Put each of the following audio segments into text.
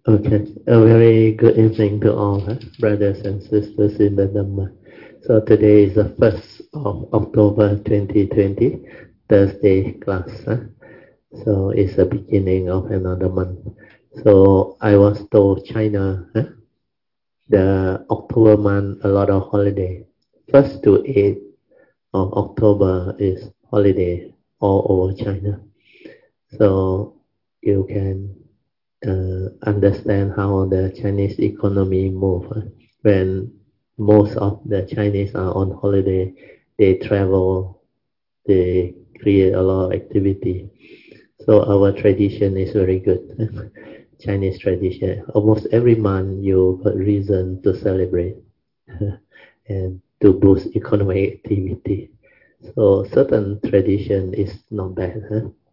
Okay, a very good evening to all, brothers and sisters in the Dhamma. So today is the 1st of October 2020, Thursday class. So it's the beginning of another month. So I was told China, the October month, a lot of holiday. 1st to 8th of October is holiday all over China. So you can understand how the Chinese economy move. When most of the Chinese are on holiday, they travel, they create a lot of activity. So our tradition is very good. Chinese tradition. Almost every month you got reason to celebrate and to boost economic activity. So certain tradition is not bad.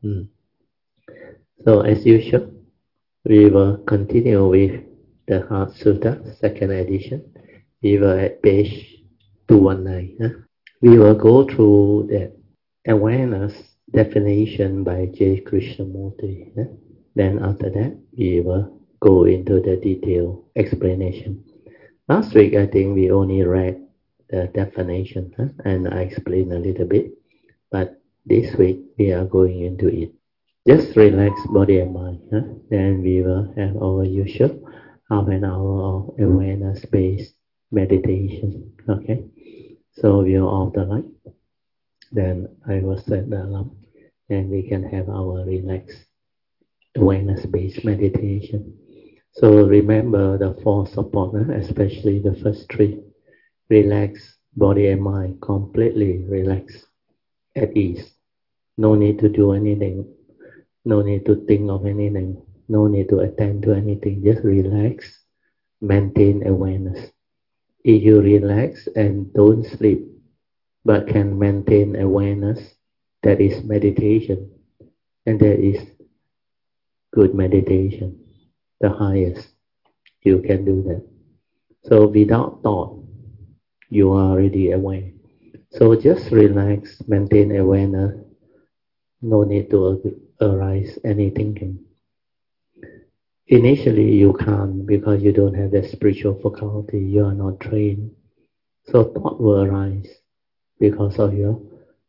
So as usual, we will continue with the Heart Sutta, second edition. We were at page 219. We will go through the awareness definition by J. Krishnamurti. Then after that, we will go into the detailed explanation. Last week, I think we only read the definition and I explained a little bit. But this week, we are going into it. Just relax body and mind. Then we will have our usual half an hour of awareness-based meditation. Okay. So we'll off the light. Then I will set the alarm. And we can have our relaxed awareness-based meditation. So remember the four support, especially the first three. Relax body and mind, completely relax, at ease. No need to do anything. No need to think of anything. No need to attend to anything. Just relax, maintain awareness. If you relax and don't sleep, but can maintain awareness, that is meditation. And that is good meditation, the highest. You can do that. So without thought, you are already aware. So just relax, maintain awareness. No need to arise any thinking. Initially, you can't because you don't have the spiritual faculty. You are not trained. So thought will arise because of your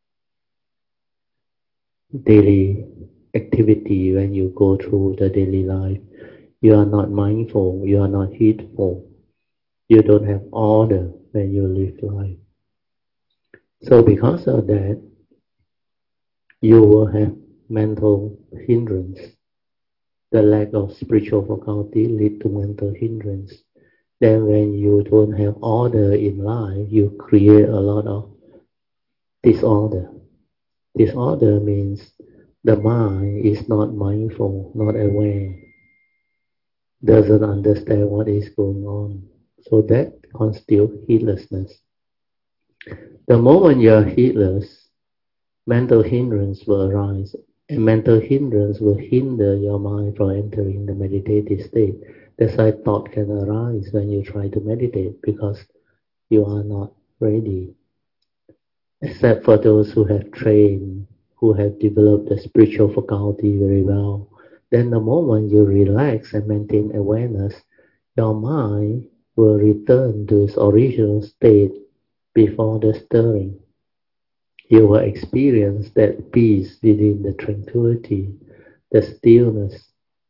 daily activity when you go through the daily life. You are not mindful. You are not heedful. You don't have order when you live life. So because of that, you will have mental hindrance. The lack of spiritual faculty lead to mental hindrance. Then when you don't have order in life, you create a lot of disorder. Disorder means the mind is not mindful, not aware, doesn't understand what is going on. So that constitutes heedlessness. The moment you are heedless, mental hindrance will arise, and mental hindrance will hinder your mind from entering the meditative state. That's why thought can arise when you try to meditate, because you are not ready. Except for those who have trained, who have developed the spiritual faculty very well. Then the moment you relax and maintain awareness, your mind will return to its original state before the stirring. You will experience that peace within the tranquility, the stillness.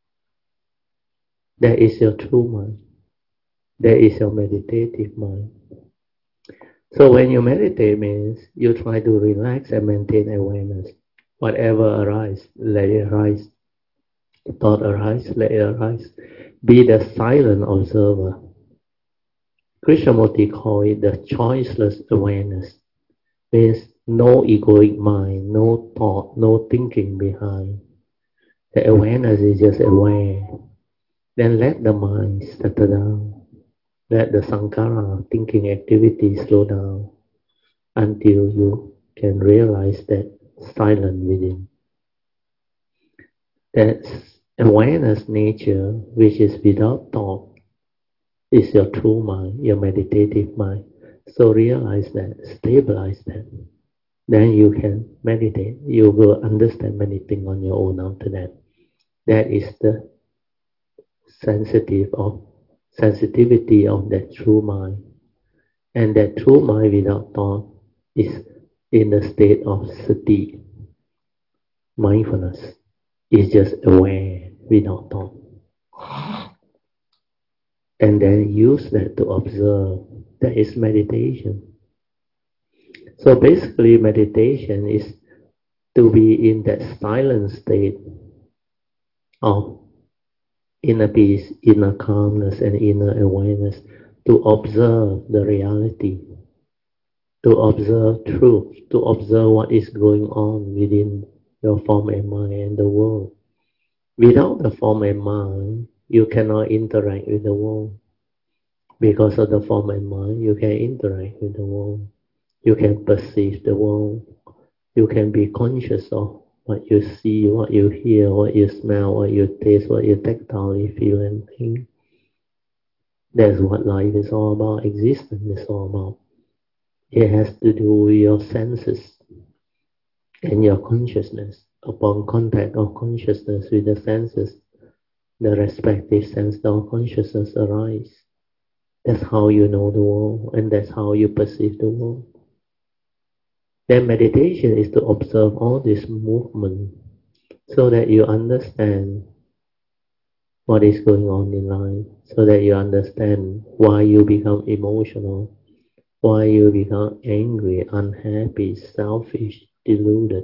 That is your true mind. That is your meditative mind. So when you meditate means you try to relax and maintain awareness. Whatever arises, let it arise. Thought arise, let it arise. Be the silent observer. Krishnamurti called it the choiceless awareness. Means no egoic mind, no thought, no thinking behind. The awareness is just aware. Then let the mind settle down. Let the sankhara, thinking activity, slow down until you can realize that silent within. That awareness nature, which is without thought, is your true mind, your meditative mind. So realize that, stabilize that. Then you can meditate. You will understand many things on your own after that. That is the sensitivity of that true mind. And that true mind without thought is in the state of sati, mindfulness. Is just aware without thought. And then use that to observe. That is meditation. So basically meditation is to be in that silent state of inner peace, inner calmness, and inner awareness, to observe the reality, to observe truth, to observe what is going on within your form and mind and the world. Without the form and mind, you cannot interact with the world. Because of the form and mind, you can interact with the world. You can perceive the world. You can be conscious of what you see, what you hear, what you smell, what you taste, what you tactilely feel and think. That's what life is all about, existence is all about. It has to do with your senses and your consciousness. Upon contact of consciousness with the senses, the respective sense of consciousness arise. That's how you know the world, and that's how you perceive the world. Then meditation is to observe all this movement so that you understand what is going on in life, so that you understand why you become emotional, why you become angry, unhappy, selfish, deluded.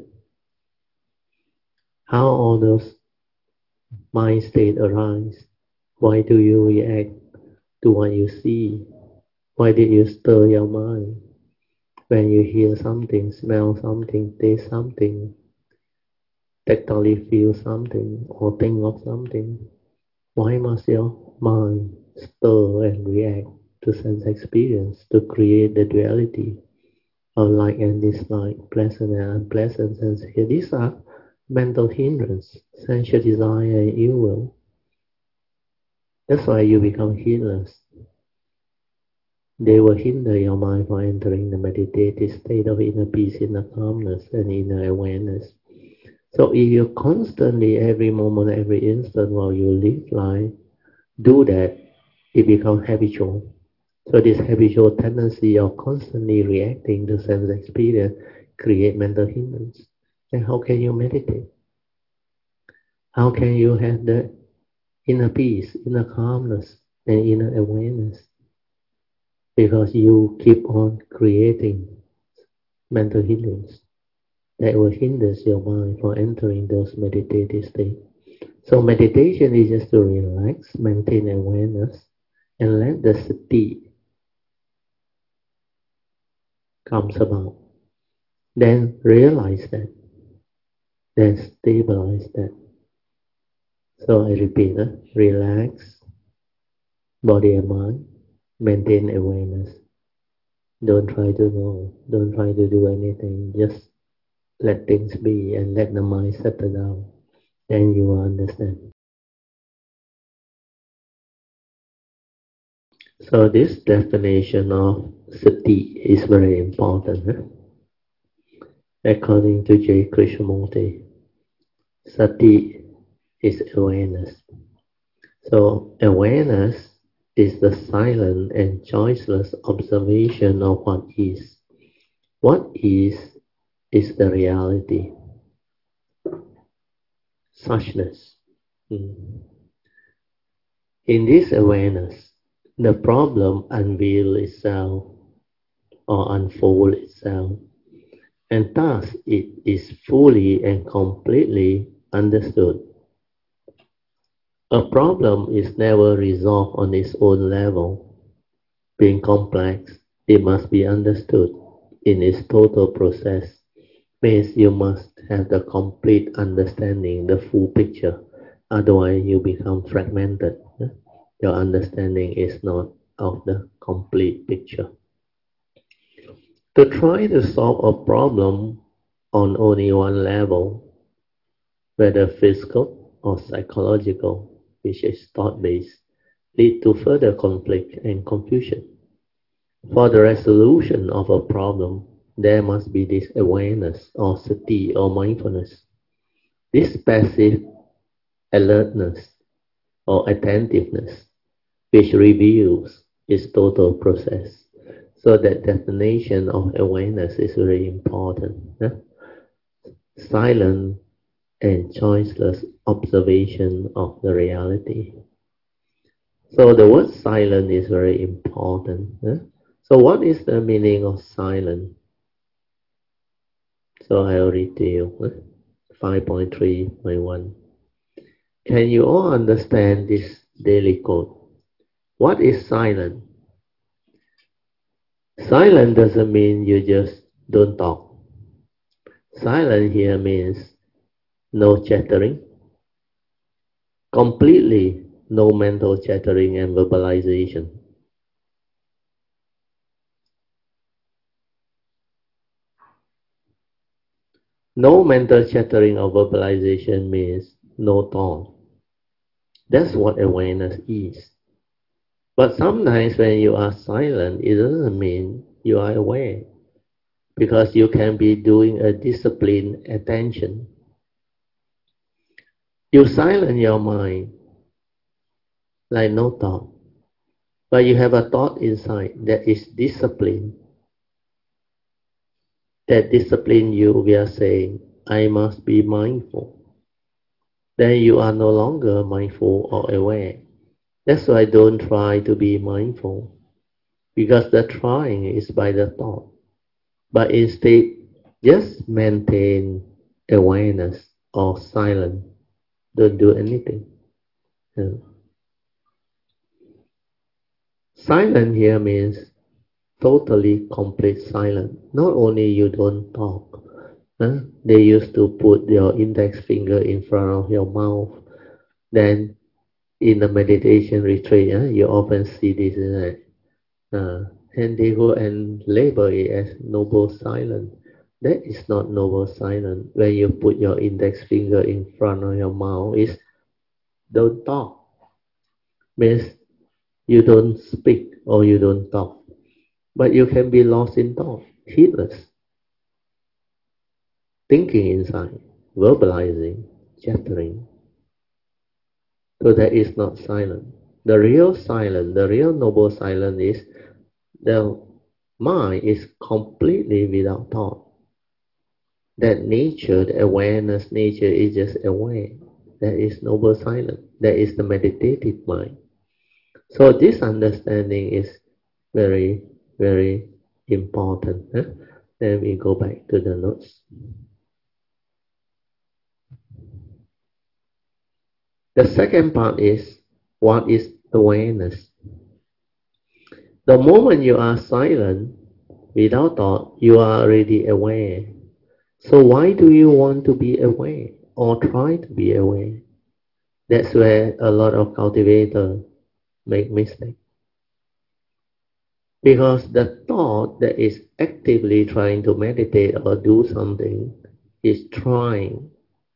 How all those mind states arise. Why do you react to what you see? Why did you stir your mind? When you hear something, smell something, taste something, tactily feel something, or think of something, why must your mind stir and react to sense experience to create the duality of like and dislike, pleasant and unpleasant sense? These are mental hindrance, sensual desire and ill will. That's why you become heedless. They will hinder your mind from entering the meditative state of inner peace, inner calmness, and inner awareness. So if you constantly, every moment, every instant while you live life, do that, it becomes habitual. So this habitual tendency of constantly reacting to sense experience create mental hindrance. Then how can you meditate? How can you have the inner peace, inner calmness, and inner awareness? Because you keep on creating mental hindrance that will hinder your mind from entering those meditative states. So meditation is just to relax, maintain awareness, and let the sati comes about. Then realize that, then stabilize that. So I repeat, relax body and mind, maintain awareness. Don't try to know, don't try to do anything, just let things be and let the mind settle down. Then you will understand. So this definition of sati is very important. According to J. Krishnamurti, sati is awareness. So awareness is the silent and choiceless observation of what is. What is the reality. Suchness. In this awareness, the problem unveils itself or unfolds itself, and thus it is fully and completely understood. A problem is never resolved on its own level. Being complex, it must be understood in its total process. Means you must have the complete understanding, the full picture. Otherwise, you become fragmented. Your understanding is not of the complete picture. To try to solve a problem on only one level, whether physical or psychological, which is thought-based, lead to further conflict and confusion. For the resolution of a problem, there must be this awareness or sati or mindfulness. This passive alertness or attentiveness, which reveals its total process. So that definition of awareness is very important. Silent and choiceless observation of the reality. So the word silent is very important. So what is the meaning of silent? So I'll read to you. 5.3.1. Can you all understand this daily code? What is silent? Silent doesn't mean you just don't talk. Silent here means no chattering, completely no mental chattering and verbalization. No mental chattering or verbalization means no thought. That's what awareness is. But sometimes when you are silent, it doesn't mean you are aware, because you can be doing a disciplined attention. You silence your mind like no thought, but you have a thought inside that is disciplined. That discipline you, we are saying, I must be mindful. Then you are no longer mindful or aware. That's why don't try to be mindful, because the trying is by the thought. But instead, just maintain awareness or silence. Don't do anything. Silent here means totally complete silence. Not only you don't talk. They used to put your index finger in front of your mouth. Then in the meditation retreat, you often see this, isn't it? And they go and label it as noble silence. That is not noble silence. When you put your index finger in front of your mouth, is don't talk. Means you don't speak or you don't talk. But you can be lost in thought, heedless, thinking inside, verbalizing, chattering. So that is not silent. The real silence, the real noble silence is the mind is completely without thought. That nature, the awareness nature is just aware. That is noble silence. That is the meditative mind. So this understanding is very, very important. Then we go back to the notes. The second part is, what is awareness? The moment you are silent, without thought, you are already aware. So why do you want to be aware or try to be aware? That's where a lot of cultivators make mistakes. Because the thought that is actively trying to meditate or do something is trying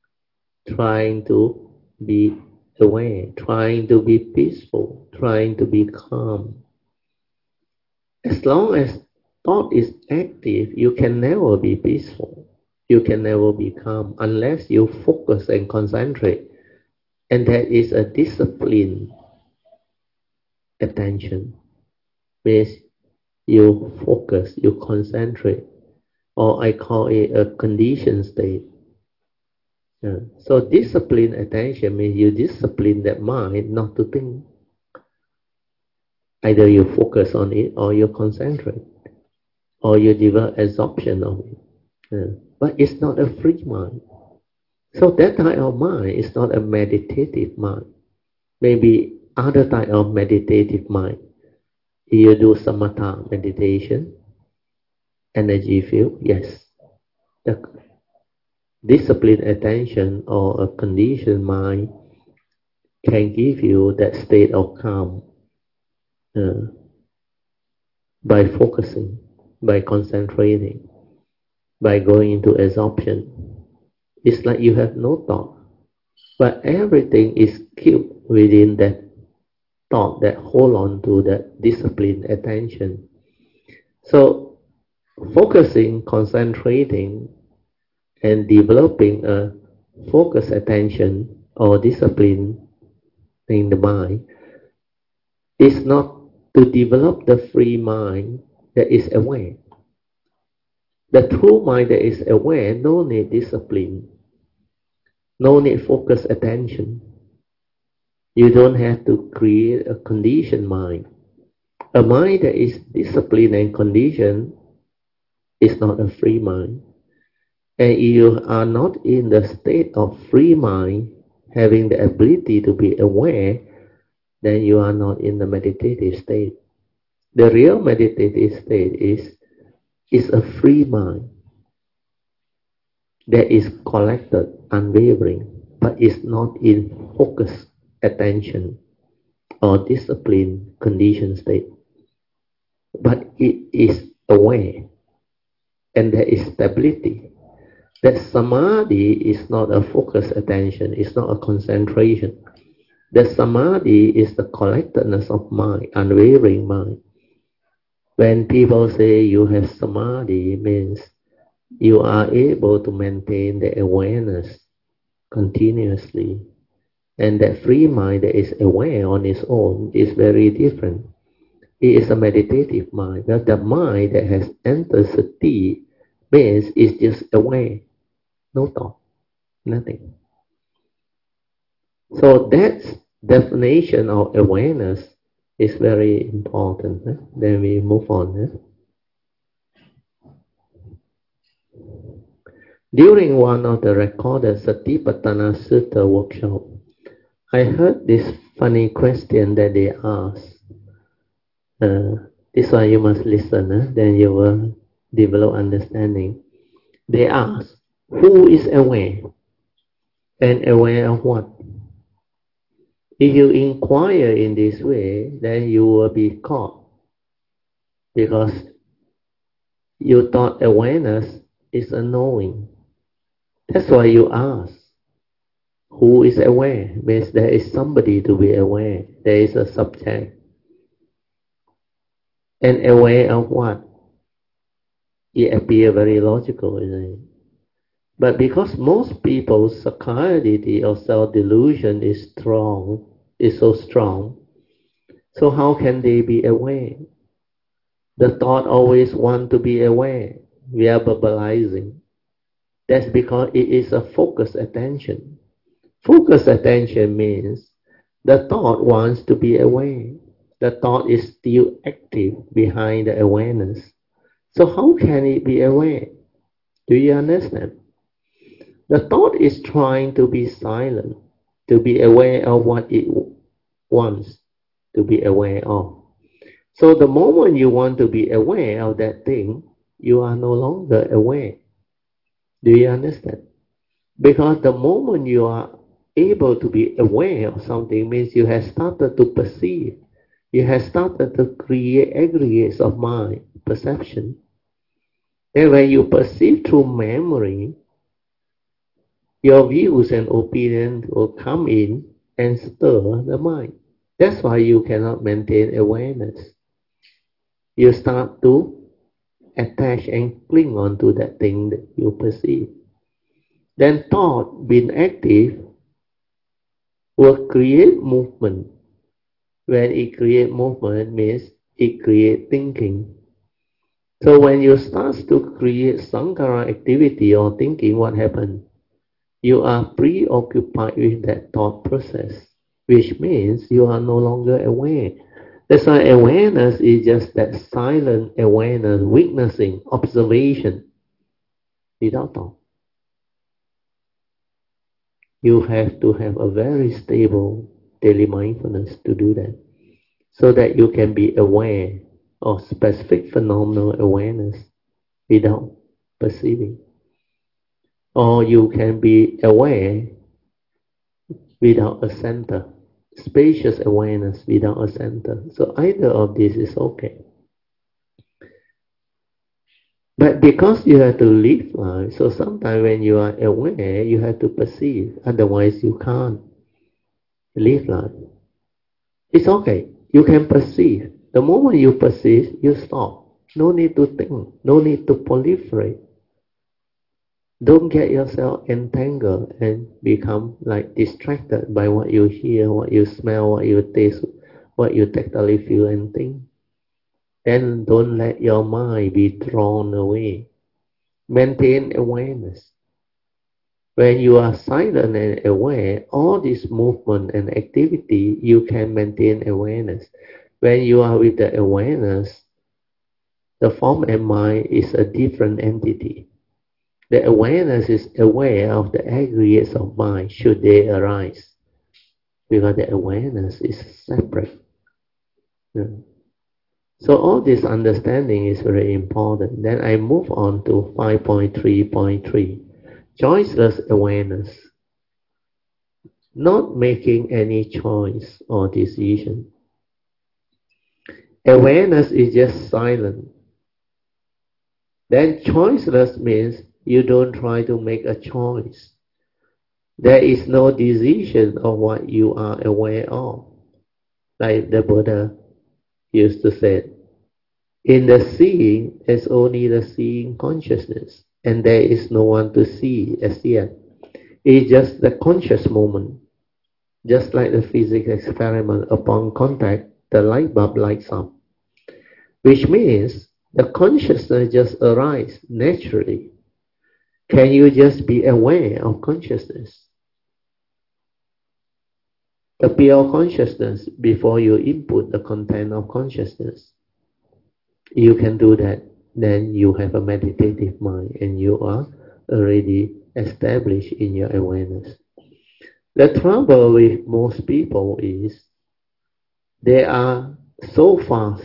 to be aware, trying to be peaceful, trying to be calm. As long as thought is active, you can never be peaceful. You can never be calm unless you focus and concentrate. And that is a disciplined attention. Means you focus, you concentrate. Or I call it a conditioned state. So disciplined attention means you discipline that mind not to think. Either you focus on it or you concentrate. Or you develop absorption of it. But it's not a free mind. So that type of mind is not a meditative mind. Maybe other type of meditative mind. You do samatha meditation, energy field, yes. The disciplined attention or a conditioned mind can give you that state of calm by focusing, by concentrating, by going into absorption. It's like you have no thought, but everything is kept within that thought that hold on to that disciplined attention. So focusing, concentrating, and developing a focused attention or discipline in the mind is not to develop the free mind that is aware. The true mind that is aware, no need discipline, no need focus attention. You don't have to create a conditioned mind. A mind that is disciplined and conditioned is not a free mind. And you are not in the state of free mind, having the ability to be aware, then you are not in the meditative state. The real meditative state is a free mind that is collected, unwavering, but is not in focus, attention, or discipline conditioned state. But it is aware, and there is stability. That samadhi is not a focus attention, it's not a concentration. The samadhi is the collectedness of mind, unwavering mind. When people say you have samadhi, it means you are able to maintain the awareness continuously. And that free mind that is aware on its own is very different. It is a meditative mind. But the mind that has entered sati means it's just aware, no thought, nothing. So that definition of awareness is very important. Then we move on. During one of the recorded Satipatthana Sutta workshop, I heard this funny question that they asked. This one you must listen, then you will develop understanding. They asked, who is aware? And aware of what? If you inquire in this way, then you will be caught. Because you thought awareness is a knowing. That's why you ask. Who is aware? Means there is somebody to be aware. There is a subject. And aware of what? It appears very logical, isn't it? But because most people's psychology or self-delusion is so strong, so how can they be aware? The thought always want to be aware. We are verbalizing. That's because it is a focused attention. Focused attention means the thought wants to be aware. The thought is still active behind the awareness. So how can it be aware? Do you understand? The thought is trying to be silent, to be aware of what it wants to be aware of. So the moment you want to be aware of that thing, you are no longer aware. Do you understand? Because the moment you are able to be aware of something means you have started to perceive. You have started to create aggregates of mind, perception. And when you perceive through memory, your views and opinions will come in and stir the mind. That's why you cannot maintain awareness. You start to attach and cling on to that thing that you perceive. Then thought, being active, will create movement. When it creates movement, means it creates thinking. So when you start to create sankhara activity or thinking, what happens? You are preoccupied with that thought process, which means you are no longer aware. That's why awareness is just that silent awareness, witnessing, observation, without thought. You have to have a very stable daily mindfulness to do that, so that you can be aware of specific phenomenal awareness without perceiving. Or you can be aware without a center, spacious awareness without a center. So either of this is okay. But because you have to live life, so sometimes when you are aware, you have to perceive. Otherwise, you can't live life. It's okay. You can perceive. The moment you perceive, you stop. No need to think. No need to proliferate. Don't get yourself entangled and become like distracted by what you hear, what you smell, what you taste, what you tactily feel and think. Then don't let your mind be drawn away. Maintain awareness. When you are silent and aware, all this movement and activity, you can maintain awareness. When you are with the awareness, the form and mind is a different entity. The awareness is aware of the aggregates of mind should they arise, because the awareness is separate. So all this understanding is very important. Then I move on to 5.3.3. Choiceless awareness. Not making any choice or decision. Awareness is just silent. Then choiceless means you don't try to make a choice. There is no decision of what you are aware of. Like the Buddha used to say, in the seeing, there's only the seeing consciousness, and there is no one to see as yet. It's just the conscious moment. Just like the physics experiment, upon contact, the light bulb lights up. Which means the consciousness just arises naturally. Can you just be aware of consciousness? The pure consciousness before you input the content of consciousness. You can do that. Then you have a meditative mind and you are already established in your awareness. The trouble with most people is they are so fast.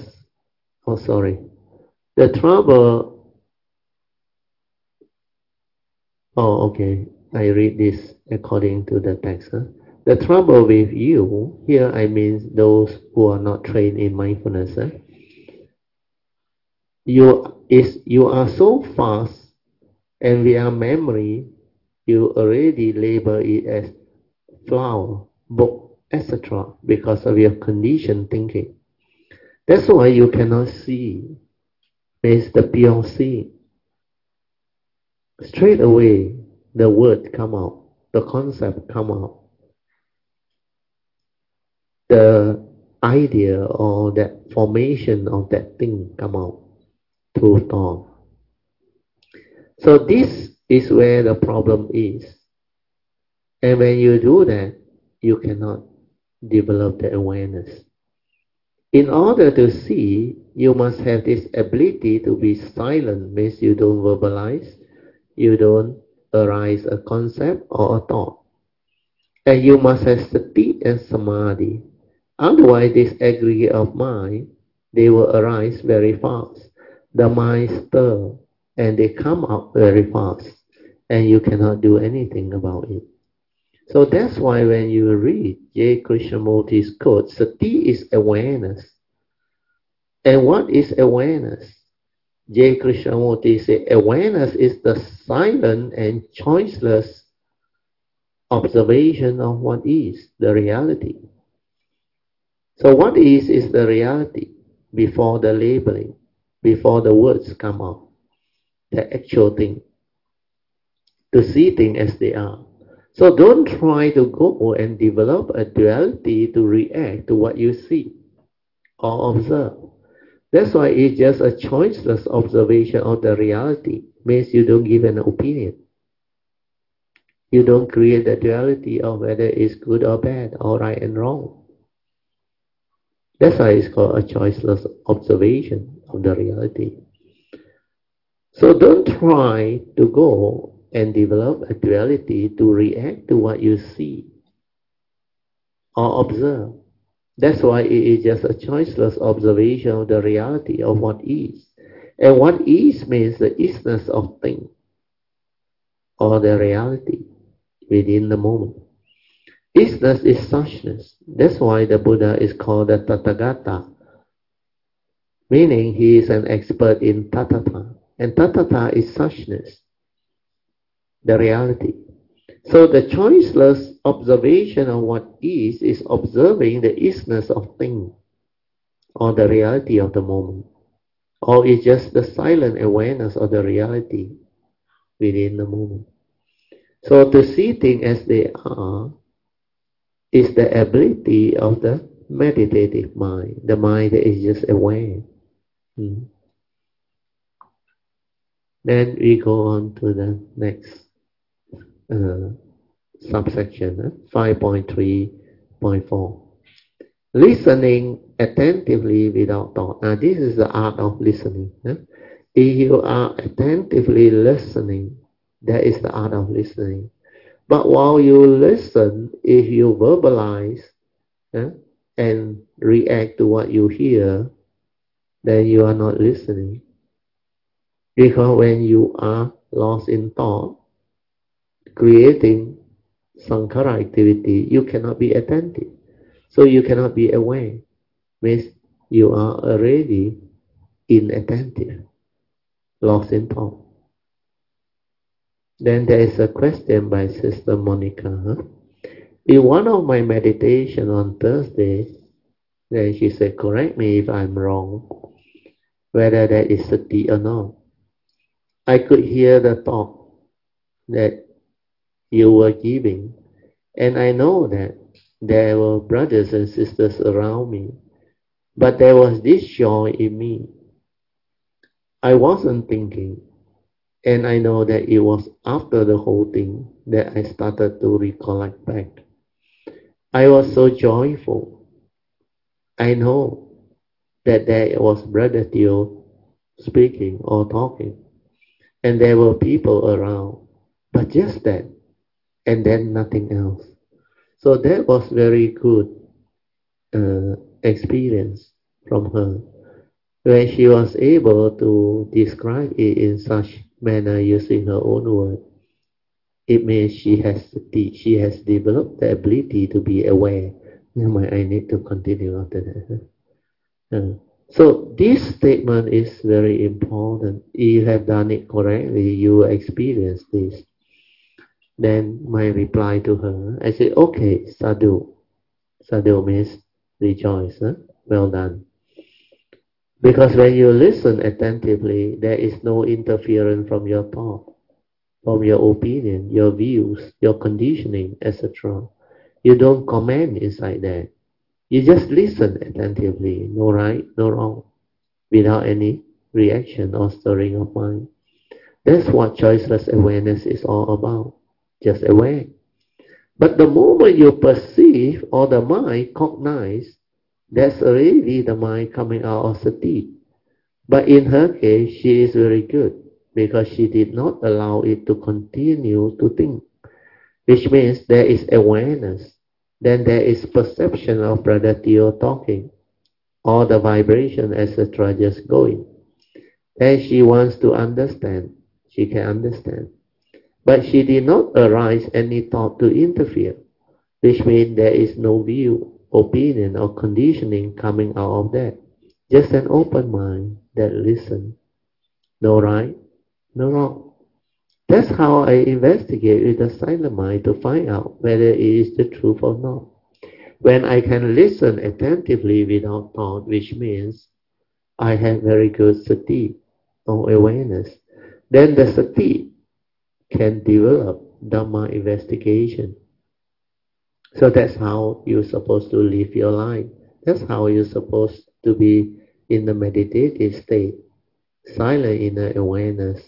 The trouble. Okay. I read this according to the text. The trouble with you, here I mean those who are not trained in mindfulness. You are so fast, and via memory, you already label it as flower, book, etc. because of your conditioned thinking. That's why you cannot see. It's the pure seeing. Straight away, the word come out, the concept come out, the idea or that formation of that thing come out through thought. So this is where the problem is. And when you do that, you cannot develop the awareness. In order to see, you must have this ability to be silent, means you don't verbalize, you don't arise a concept or a thought. And you must have sati and samadhi. Otherwise, this aggregate of mind, they will arise very fast. The mind stir and they come out very fast. And you cannot do anything about it. So that's why when you read J. Krishnamurti's quote, sati is awareness. And what is awareness? J. Krishnamurti said, awareness is the silent and choiceless observation of what is, the reality. So what is the reality before the labeling, before the words come out, the actual thing, to see things as they are. So don't try to go and develop a duality to react to what you see or observe. That's why it's just a choiceless observation of the reality. Means you don't give an opinion. You don't create the duality of whether it's good or bad, or right and wrong. That's why it's called a choiceless observation of the reality. So don't try to go and develop a duality to react to what you see or observe. That's why it is just a choiceless observation of the reality of what is. And what is means the isness of thing or the reality within the moment. Isness is suchness. That's why the Buddha is called the Tathagata, meaning he is an expert in Tathata. And Tathata is suchness, the reality. So the choiceless observation of what is observing the isness of thing or the reality of the moment. Or it's just the silent awareness of the reality. within the moment. So to see things as they are is the ability of the meditative mind, the mind that is just aware. Mm. Then we go on to the next subsection, 5.3.4. Listening attentively without thought. Now this is the art of listening. If you are attentively listening, that is the art of listening. But while you listen, if you verbalize and react to what you hear, then you are not listening. Because when you are lost in thought, creating sankhara activity, you cannot be attentive. So you cannot be aware. Means you are already inattentive, lost in thought. Then there is a question by Sister Monica. In one of my meditation on Thursday, then she said, correct me if I'm wrong, whether that is sati or not. I could hear the thought that you were giving, and I know that there were brothers and sisters around me, but there was this joy in me. I wasn't thinking, and I know that it was after the whole thing that I started to recollect back. I was so joyful. I know that there was Brother Theo speaking or talking, and there were people around, but just that, and then nothing else. So that was very good experience from her, where she was able to describe it in such manner using her own word. It means she has developed the ability to be aware. I need to continue after that. So this statement is very important. If you have done it correctly, you will experience this. Then my reply to her, I said, okay, sadhu. Sadhu means rejoice. Well done. Because when you listen attentively, there is no interference from your thought, from your opinion, your views, your conditioning, etc. You don't comment inside that. You just listen attentively, no right, no wrong, without any reaction or stirring of mind. That's what choiceless awareness is all about. Just aware. But the moment you perceive or the mind cognize, that's already the mind coming out of sati. But in her case, she is very good because she did not allow it to continue to think, which means there is awareness. Then there is perception of Brother Theo talking, or the vibration, etc. just going. Then she wants to understand. She can understand. But she did not arise any thought to interfere, which means there is no view, opinion, or conditioning coming out of that. Just an open mind that listens. No right, no wrong. That's how I investigate with the silent mind to find out whether it is the truth or not. When I can listen attentively without thought, which means I have very good sati or awareness, then the sati can develop Dhamma investigation. So that's how you're supposed to live your life. That's how you're supposed to be in the meditative state, silent in the awareness,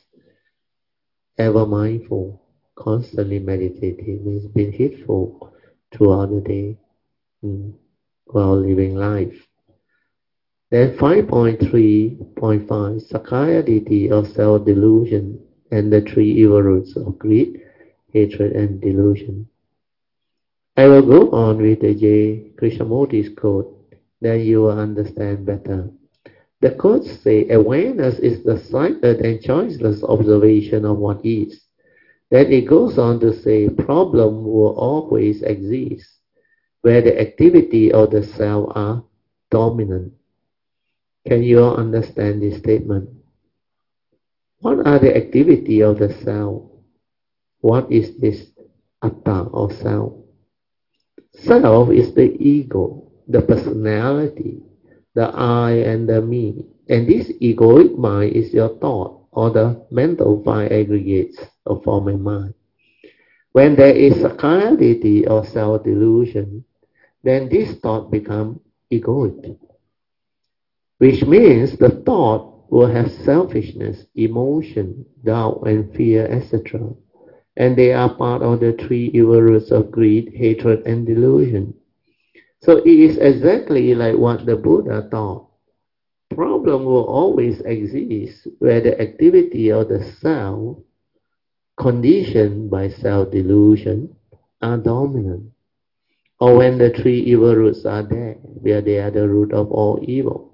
ever mindful, constantly meditating, means being heedful throughout the day while living life. Then 5.3.5, Sakaya Ditti or self-delusion and the three evil roots of greed, hatred and delusion. I will go on with the J. Krishnamurti's quote, then you will understand better. The quotes say, awareness is the silent and choiceless observation of what is. Then it goes on to say, problem will always exist, where the activity of the self are dominant. Can you all understand this statement? What are the activity of the self? What is this atta or self? Self is the ego, the personality, the I and the me. And this egoic mind is your thought or the mental five aggregates of form and mind. When there is a clarity or self-delusion, then this thought becomes egoic, which means the thought will have selfishness, emotion, doubt, and fear, etc. And they are part of the three evil roots of greed, hatred, and delusion. So it is exactly like what the Buddha taught. Problem will always exist where the activity of the self, conditioned by self-delusion, are dominant. Or when the three evil roots are there, where they are the root of all evil.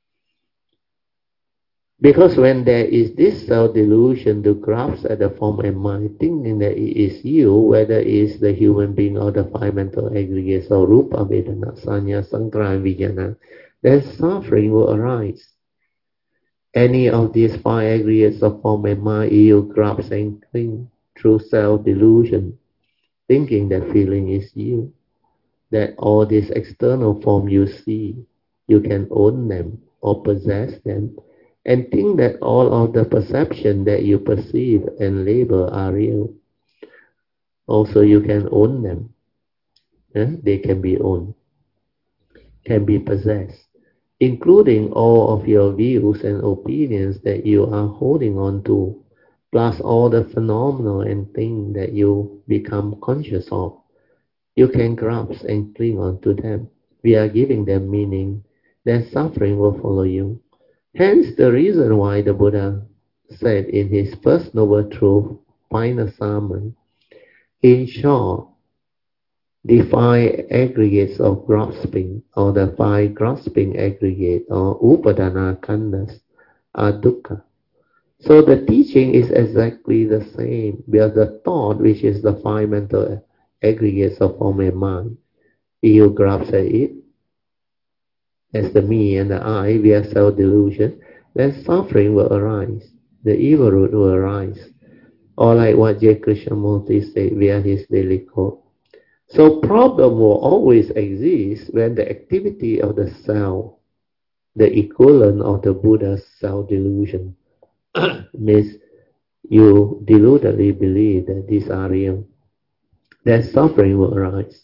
Because when there is this self-delusion to grasp at the form and mind, thinking that it is you, whether it is the human being or the five mental aggregates of Rupa, Vedana, Sanya, Sankhara, and Vijnana, then suffering will arise. Any of these five aggregates of form and mind, you grasp and cling through self-delusion, thinking that feeling is you, that all these external form you see, you can own them or possess them, and think that all of the perception that you perceive and label are real. Also, you can own them. They can be owned, can be possessed, including all of your views and opinions that you are holding on to, plus all the phenomena and things that you become conscious of. You can grasp and cling on to them. We are giving them meaning, then suffering will follow you. Hence the reason why the Buddha said in his first noble truth, final sermon, in short, the five aggregates of grasping, or the five grasping aggregate, or upadana khandhas, are dukkha. So the teaching is exactly the same, because the thought, which is the five mental aggregates of form and mind, you grasp at it as the me and the I, via self-delusion, then suffering will arise. The evil root will arise. Or like what J. Krishnamurti said via his daily quote. So problem will always exist when the activity of the self, the equivalent of the Buddha's self-delusion, means you deludedly believe that these are real. Then suffering will arise.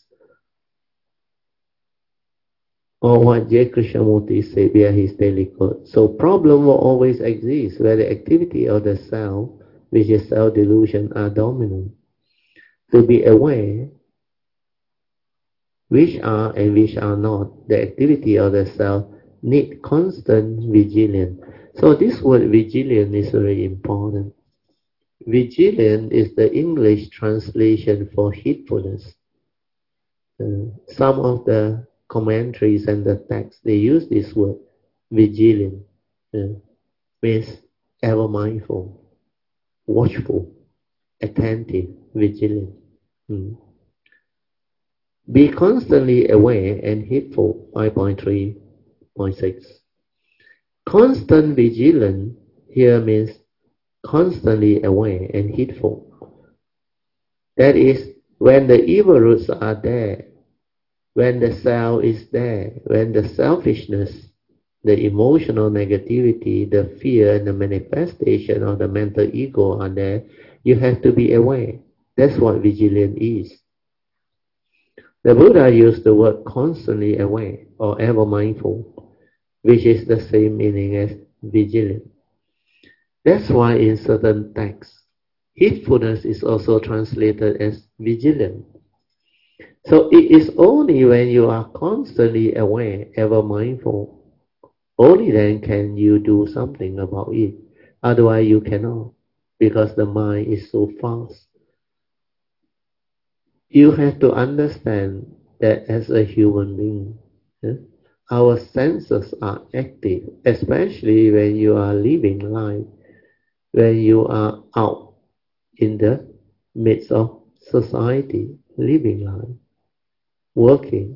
Or what J. Krishnamurti said via his daily quote. So problem will always exist where the activity of the self, which is self-delusion, are dominant. To be aware which are and which are not the activity of the self need constant vigilance. So this word vigilance is very important. Vigilance is the English translation for heedfulness. Some of the commentaries and the text, they use this word, vigilant, means ever mindful, watchful, attentive, vigilant. Be constantly aware and heedful, 5.3.6. Constant vigilance here means constantly aware and heedful. That is, when the evil roots are there, when the self is there, when the selfishness, the emotional negativity, the fear, and the manifestation of the mental ego are there, you have to be aware. That's what vigilance is. The Buddha used the word constantly aware or ever mindful, which is the same meaning as vigilant. That's why in certain texts, heedfulness is also translated as vigilant. So it is only when you are constantly aware, ever mindful, only then can you do something about it. Otherwise you cannot, because the mind is so fast. You have to understand that as a human being, our senses are active, especially when you are living life, when you are out in the midst of society, living life, working,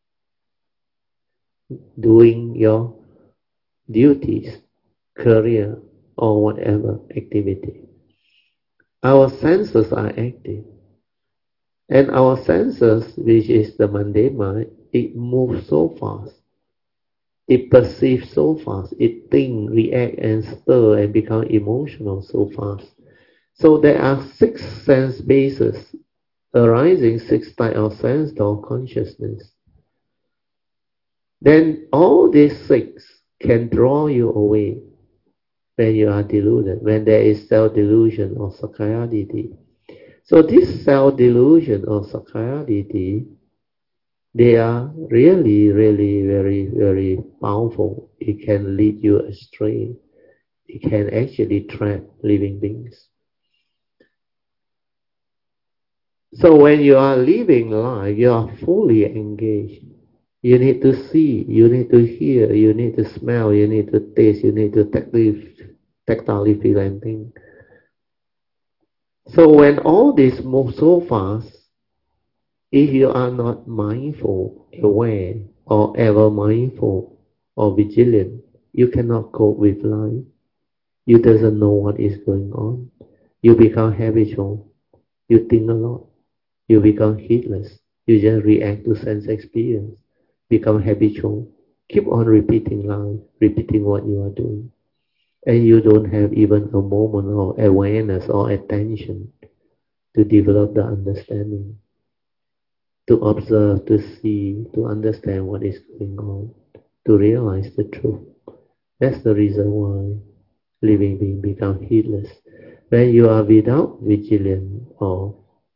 doing your duties, career, or whatever activity. Our senses are active. And our senses, which is the mundane mind, it moves so fast. It perceives so fast. It thinks, reacts, and stir and become emotional so fast. So there are 6 sense bases arising, 6 types of sense or consciousness. Then all these 6 can draw you away when you are deluded, when there is self-delusion or sakkayaditthi. So this self-delusion or sakkayaditthi, they are really, really very, very powerful. It can lead you astray. It can actually trap living beings. So when you are living life, you are fully engaged. You need to see, you need to hear, you need to smell, you need to taste, you need to tactile feel and think. So when all this moves so fast, if you are not mindful, aware, or ever mindful or vigilant, you cannot cope with life. You doesn't know what is going on. You become habitual. You think a lot. You become heedless. You just react to sense experience. Become habitual. Keep on repeating life, repeating what you are doing. And you don't have even a moment of awareness or attention to develop the understanding, to observe, to see, to understand what is going on, to realize the truth. That's the reason why living being become heedless. When you are without vigilance or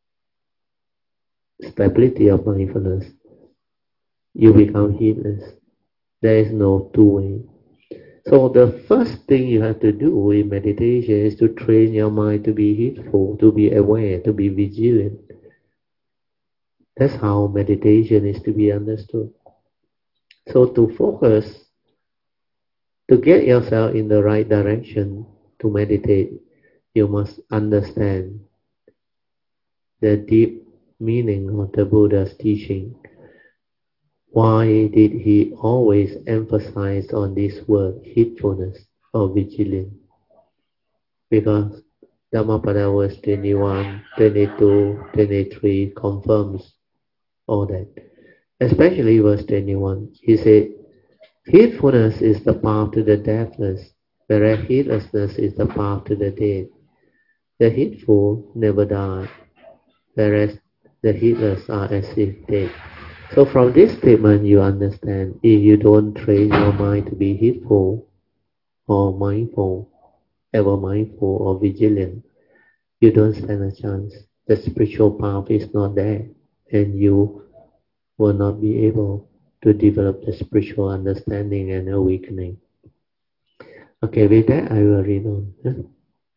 stability of mindfulness, you become heedless. There is no two way. So the first thing you have to do in meditation is to train your mind to be heedful, to be aware, to be vigilant. That's how meditation is to be understood. So to focus, to get yourself in the right direction to meditate, you must understand the deep meaning of the Buddha's teaching. Why did he always emphasize on this word, heedfulness or vigilance? Because Dhammapada verse 21, 22, 23 confirms all that. Especially verse 21, he said, heedfulness is the path to the deathless, whereas heedlessness is the path to the dead. The heedful never die, whereas the heedless are as if dead. So from this statement you understand, if you don't train your mind to be heedful or mindful, ever mindful or vigilant, you don't stand a chance. The spiritual path is not there, and you will not be able to develop the spiritual understanding and awakening. Okay, with that I will read on.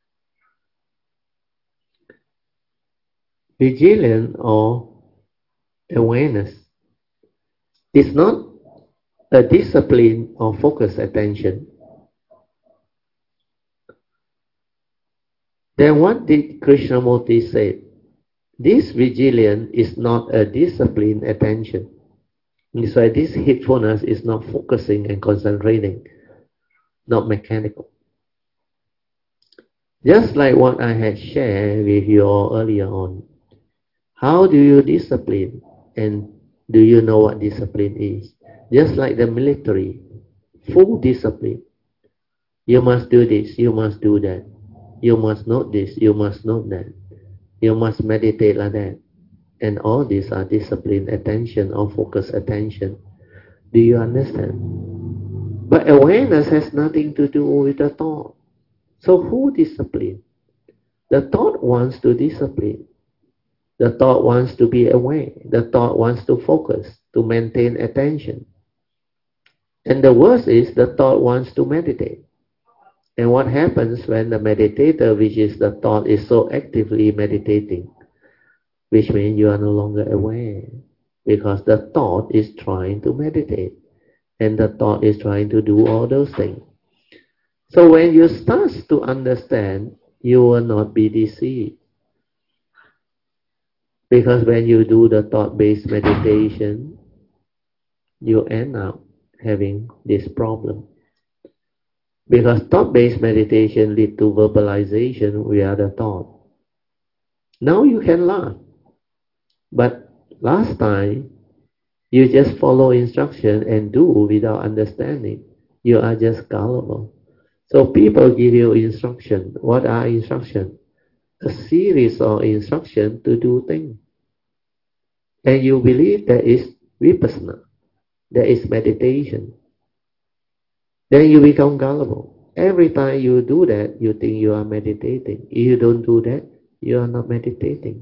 Vigilance or awareness is not a discipline or focused attention. Then what did Krishnamurti say? This vigilance is not a disciplined attention. So this heedfulness is not focusing and concentrating, not mechanical. Just like what I had shared with you all earlier on. How do you discipline? And do you know what discipline is? Just like the military, full discipline. You must do this, you must do that. You must note this, you must note that. You must meditate like that. And all these are disciplined attention or focused attention. Do you understand? But awareness has nothing to do with the thought. So who discipline? The thought wants to discipline. The thought wants to be aware. The thought wants to focus, to maintain attention. And the worst is the thought wants to meditate. And what happens when the meditator, which is the thought, is so actively meditating? Which means you are no longer aware. Because the thought is trying to meditate. And the thought is trying to do all those things. So when you start to understand, you will not be deceived. Because when you do the thought-based meditation, you end up having this problem. Because thought-based meditation leads to verbalization via the thought. Now you can laugh. But last time, you just follow instruction and do without understanding. You are just gullible. So people give you instruction. What are instructions? a series of instructions to do things. And you believe that is vipassana, that is meditation. Then you become gullible. Every time you do that, you think you are meditating. If you don't do that, you are not meditating.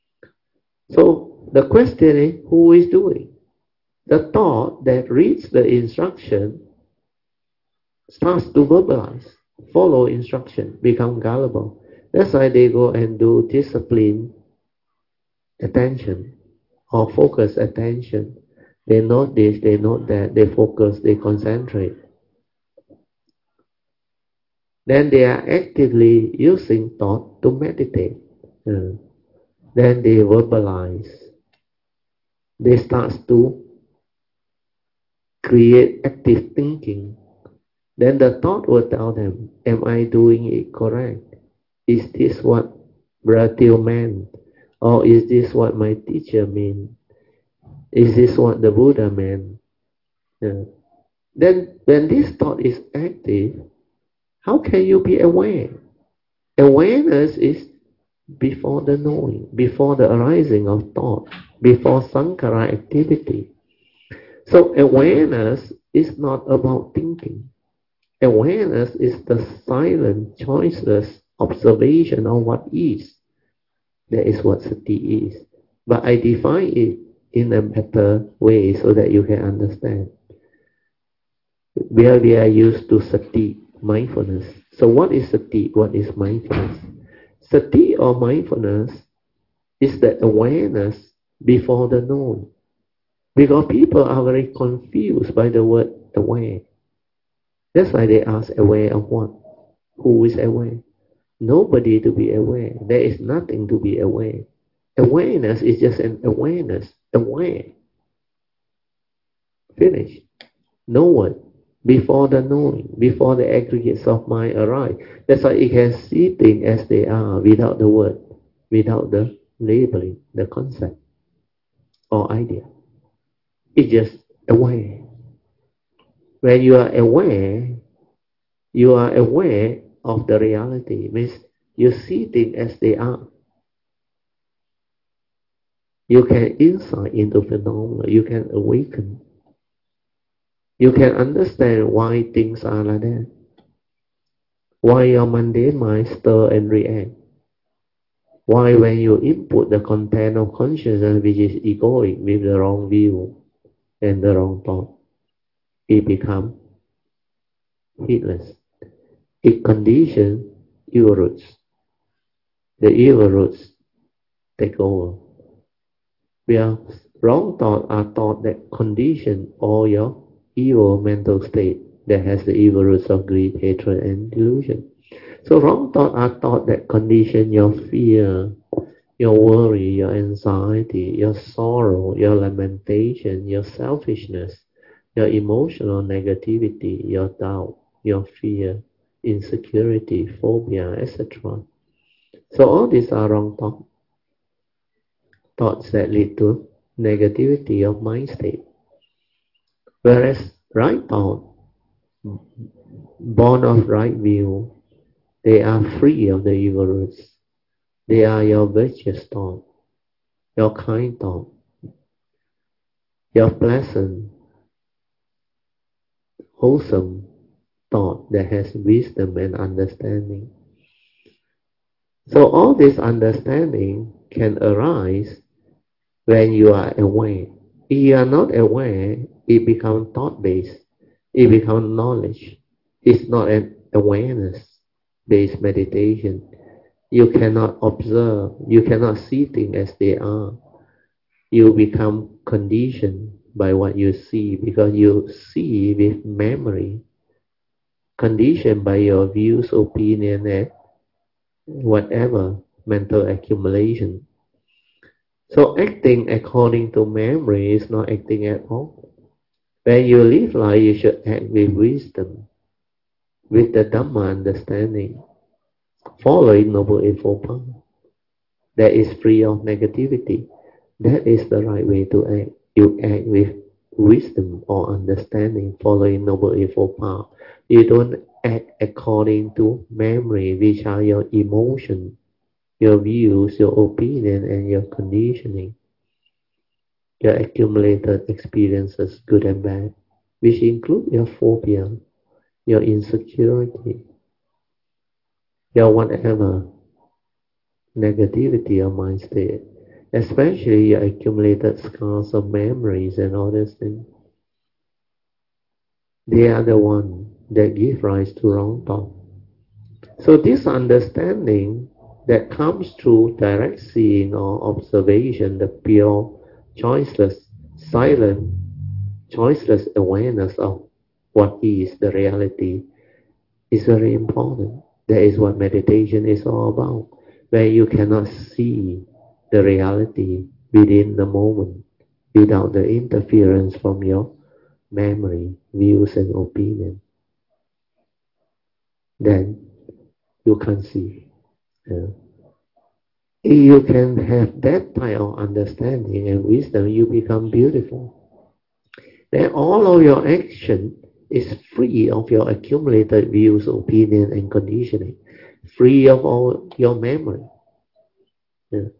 So the question is, who is doing? The thought that reads the instruction starts to verbalize, follow instruction, become gullible. That's why they go and do discipline attention or focus attention. They note this, they note that, they focus, they concentrate. Then they are actively using thought to meditate. Then they verbalize. They start to create active thinking. Then the thought will tell them, am I doing it correct? Is this what Bratil meant? Or is this what my teacher meant? Is this what the Buddha meant? Then when this thought is active, how can you be aware? Awareness is before the knowing, before the arising of thought, before sankhara activity. So awareness is not about thinking. Awareness is the silent, choiceless observation of what is. That is what sati is. But I define it in a better way so that you can understand. We are used to sati, mindfulness. So what is sati? What is mindfulness? Sati or mindfulness is the awareness before the known. Because people are very confused by the word aware. That's why they ask, aware of what? Who is aware? Nobody to be aware. There is nothing to be aware. Awareness is just an awareness. Aware. Finish. No one. Before the knowing, before the aggregates of mind arise. That's why it can see things as they are without the word, without the labeling, the concept or idea. It's just aware. When you are aware of the reality. It means you see things as they are. You can insight into phenomena. You can awaken. You can understand why things are like that. Why your mundane mind stir and react. Why when you input the content of consciousness which is egoic with the wrong view and the wrong thought, it becomes heedless. It conditions evil roots. The evil roots take over. Where wrong thoughts are thought that condition all your evil mental state that has the evil roots of greed, hatred, and delusion. So wrong thoughts are thought that condition your fear, your worry, your anxiety, your sorrow, your lamentation, your selfishness, your emotional negativity, your doubt, your fear, insecurity, phobia, etc. So all these are wrong thoughts. Thoughts that lead to negativity of mind state. Whereas right thought, born of right view, they are free of the evil roots. They are your virtuous thought, your kind thought, your pleasant, wholesome thought that has wisdom and understanding. So all this understanding can arise when you are aware. If you are not aware, it becomes thought-based. It becomes knowledge. It's not an awareness-based meditation. You cannot observe. You cannot see things as they are. You become conditioned by what you see because you see with memory, conditioned by your views, opinion, and whatever mental accumulation. So acting according to memory is not acting at all. When you live life, you should act with wisdom, with the Dhamma understanding, following Noble Eightfold Path. That is free of negativity. That is the right way to act. You act with wisdom or understanding, following Noble Eightfold Path. You don't act according to memory, which are your emotion. your views, your opinion, and your conditioning, your accumulated experiences, good and bad, which include your phobia, your insecurity, your whatever negativity or mind state, especially your accumulated scars of memories and all these things. They are the one that give rise to wrong thought. So this understanding that comes through direct seeing or observation, the pure, choiceless, silent, choiceless awareness of what is the reality is very important. That is what meditation is all about, where you cannot see the reality within the moment without the interference from your memory, views and opinion. Then you can see. If you can have that type of understanding and wisdom, you become beautiful. Then all of your action is free of your accumulated views, opinion, and conditioning, free of all your memory. Yeah.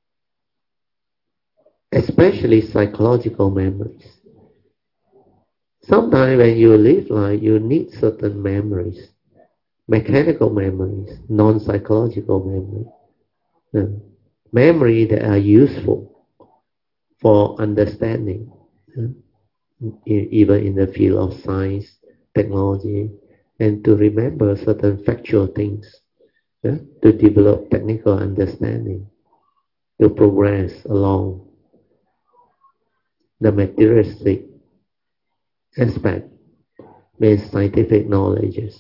Especially psychological memories. Sometimes when you live life, you need certain memories, mechanical memories, non-psychological memories. Yeah. Memory that are useful for understanding. Yeah. Even in the field of science, technology, and to remember certain factual things, yeah? To develop technical understanding, to progress along the materialistic aspect with scientific knowledges.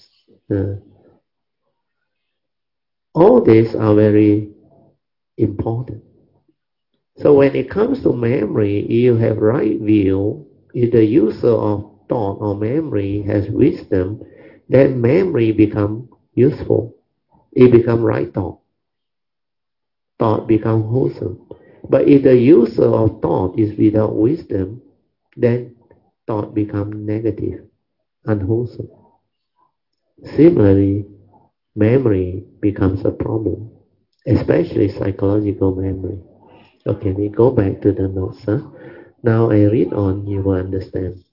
All these are very important. So when it comes to memory, you have right view. If the user of thought or memory has wisdom, then memory become useful. It become right thought. Thought become wholesome. But if the user of thought is without wisdom, then thought become negative, unwholesome. Similarly, memory becomes a problem, especially psychological memory. Okay, we go back to the notes. Now I read on, you will understand.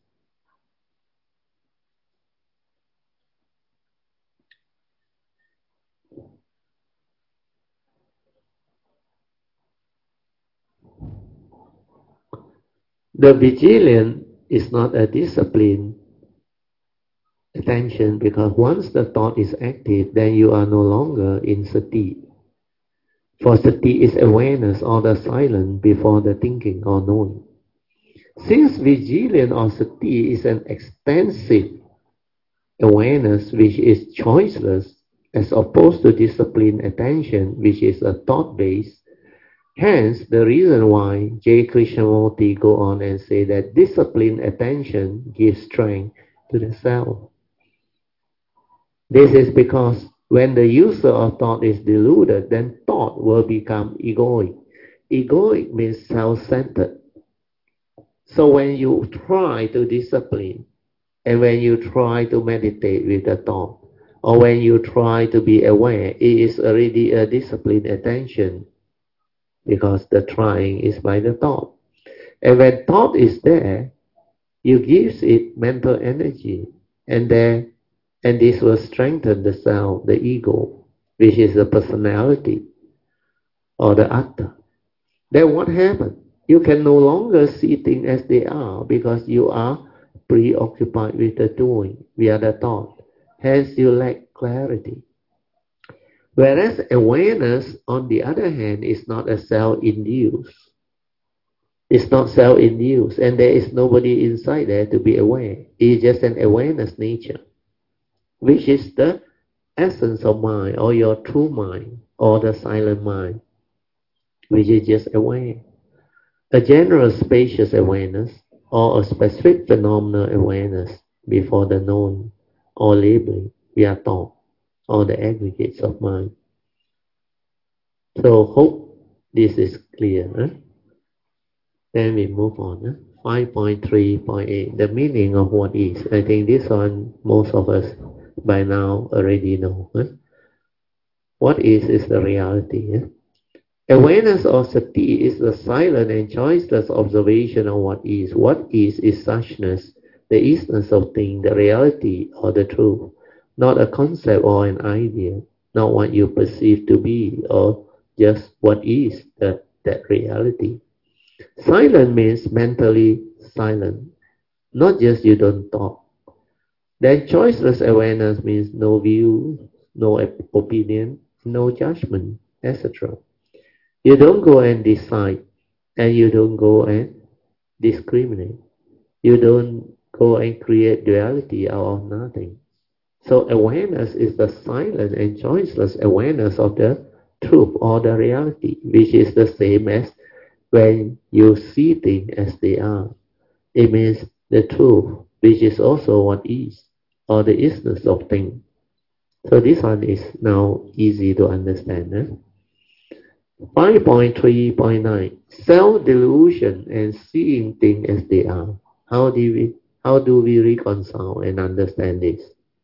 The vigilance is not a discipline attention, because once the thought is active, then you are no longer in sati. For sati is awareness or the silence before the thinking or knowing. Since vigilance or sati is an extensive awareness which is choiceless, as opposed to disciplined attention which is a thought-based, hence the reason why J. Krishnamurti go on and say that disciplined attention gives strength to the self. This is because when the user of thought is deluded, then thought will become egoic. Egoic means self-centered. So when you try to discipline, and when you try to meditate with the thought, or when you try to be aware, it is already a disciplined attention, because the trying is by the thought. And when thought is there, you give it mental energy, and this will strengthen the self, the ego, which is the personality, or the atta. Then what happens? You can no longer see things as they are, because you are preoccupied with the doing, via the thought. Hence you lack clarity. Whereas awareness, on the other hand, is not a self-induced. It's not self-induced, and there is nobody inside there to be aware. It's just an awareness nature, which is the essence of mind, or your true mind, or the silent mind, which is just aware. A general spacious awareness, or a specific phenomenal awareness before the known, or labeling via thought, or the aggregates of mind. So hope this is clear. Then we move on. 5.3.8, the meaning of what is. I think this one most of us by now already know. What is the reality. Awareness or sati is the silent and choiceless observation of what is. What is suchness, the isness of thing, the reality or the truth, not a concept or an idea, not what you perceive to be, or just what is that reality. Silent means mentally silent, not just you don't talk. Then choiceless awareness means no view, no opinion, no judgment, etc. You don't go and decide, and you don't go and discriminate. You don't go and create duality out of nothing. So awareness is the silent and choiceless awareness of the truth or the reality, which is the same as when you see things as they are. It means the truth, which is also what is, or the isness of things. So this one is now easy to understand. 5.3.9 Self-delusion and seeing things as they are. How do we reconcile and understand this?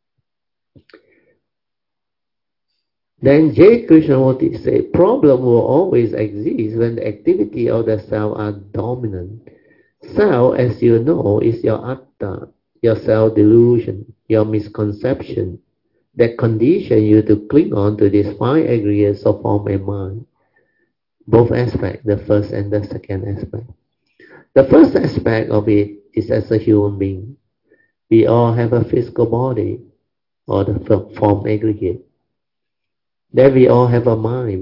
Then J. Krishnamurti said, problem will always exist when the activity of the self are dominant. Self, as you know, is your atta, your self-delusion, your misconception, that condition you to cling on to these five aggregates of form and mind. Both aspects, the first and the second aspect. The first aspect of it is as a human being. We all have a physical body, or the form aggregate. Then we all have a mind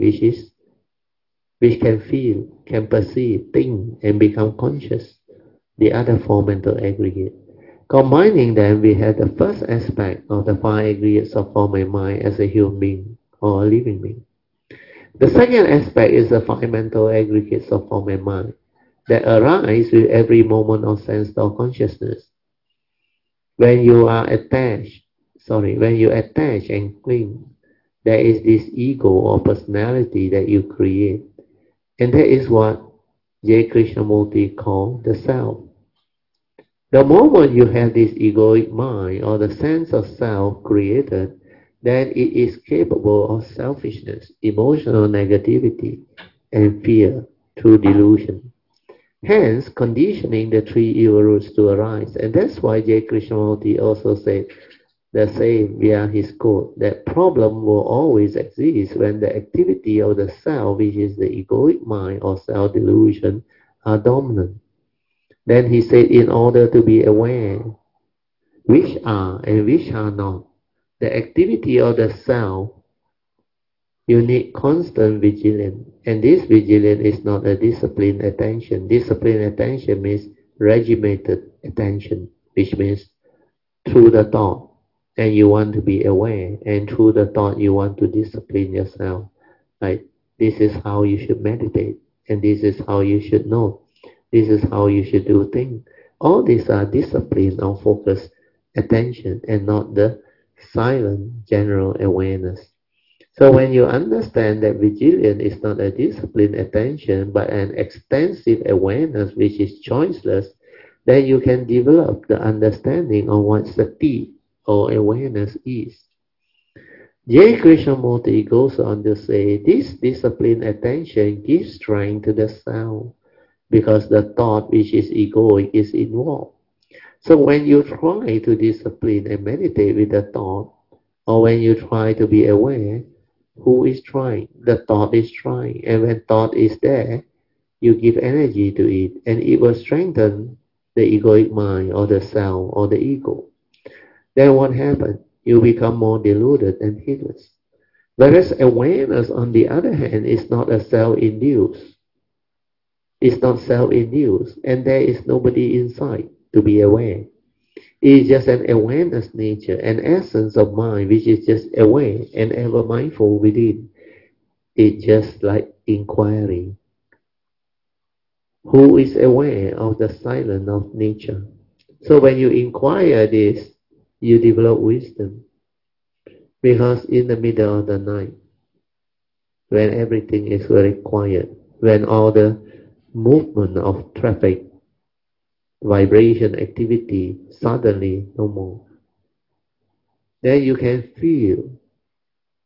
which can feel, can perceive, think, and become conscious. The other form mental aggregate. Combining them, we have the first aspect of the five aggregates of form and mind as a human being or a living being. The second aspect is the five mental aggregates of form and mind that arise with every moment of sense or consciousness. When you attach and cling, there is this ego or personality that you create. And that is what J. Krishnamurti called the self. The moment you have this egoic mind or the sense of self created, then it is capable of selfishness, emotional negativity, and fear through delusion. Hence, conditioning the three evil roots to arise. And that's why J. Krishnamurti also said the same via his quote, that problem will always exist when the activity of the self, which is the egoic mind or self-delusion, are dominant. Then he said, in order to be aware, which are and which are not, the activity of the self, you need constant vigilance. And this vigilance is not a disciplined attention. Disciplined attention means regimented attention, which means through the thought. And you want to be aware, and through the thought you want to discipline yourself. Like, this is how you should meditate, and this is how you should know. This is how you should do things. All these are discipline or focused attention and not the silent general awareness. So when you understand that vigilance is not a disciplined attention but an extensive awareness which is choiceless, then you can develop the understanding of what sati or awareness is. J. Krishnamurti goes on to say, this disciplined attention gives strength to the self because the thought which is egoic is involved. So when you try to discipline and meditate with the thought, or when you try to be aware, who is trying? The thought is trying. And when thought is there, you give energy to it, and it will strengthen the egoic mind or the self or the ego. Then what happens? You become more deluded and heedless. Whereas awareness, on the other hand, is not a self-induced. It's not self-induced, and there is nobody inside to be aware. It is just an awareness nature, an essence of mind which is just aware and ever mindful within. It's just like inquiry. Who is aware of the silence of nature? So when you inquire this, you develop wisdom. Because in the middle of the night, when everything is very quiet, when all the movement of traffic, vibration, activity suddenly no more, then you can feel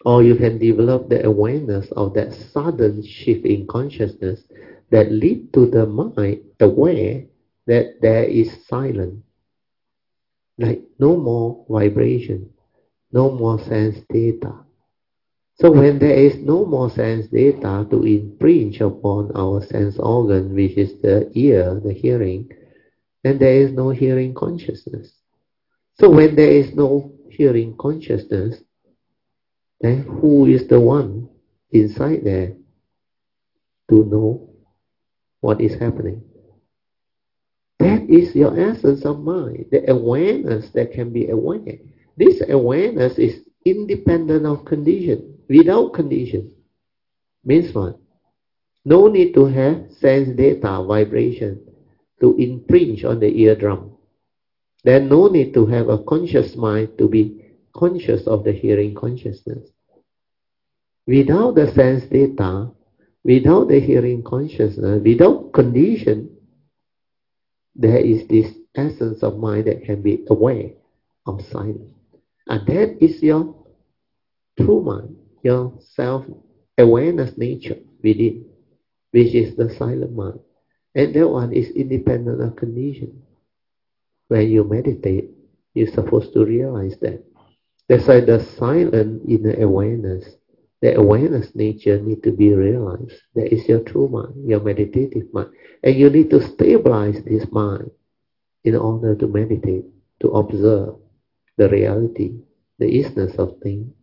Or you can develop the awareness of that sudden shift in consciousness that lead to the mind aware that there is silence, like no more vibration, no more sense data. So when there is no more sense data to impinge upon our sense organ, which is the ear, the hearing, then there is no hearing consciousness. So when there is no hearing consciousness, then who is the one inside there to know what is happening? That is your essence of mind, the awareness that can be aware. This awareness is independent of condition, without condition. Means what? No need to have sense data vibration to impinge on the eardrum. Then no need to have a conscious mind to be conscious of the hearing consciousness. Without the sense data, without the hearing consciousness, without condition, there is this essence of mind that can be aware of silence. And that is your true mind, your self-awareness nature within, which is the silent mind. And that one is independent of condition. When you meditate, you're supposed to realize that. That's why the silent inner awareness, the awareness nature need to be realized. That is your true mind, your meditative mind. And you need to stabilize this mind in order to meditate, to observe the reality, the isness of things.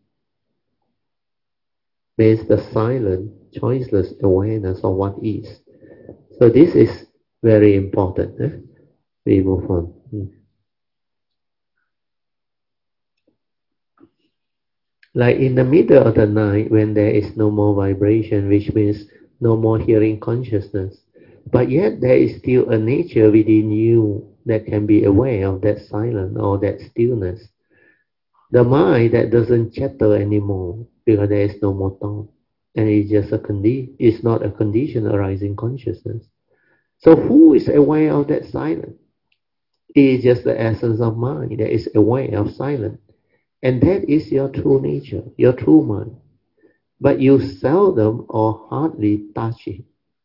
Means the silent, choiceless awareness of what is. So this is very important. We move on. Like in the middle of the night when there is no more vibration, which means no more hearing consciousness, but yet there is still a nature within you that can be aware of that silence or that stillness. The mind that doesn't chatter anymore because there is no more thought. And it's just it's not a condition arising consciousness. So who is aware of that silence? It is just the essence of mind that is aware of silence. And that is your true nature, your true mind. But you seldom or hardly touch it.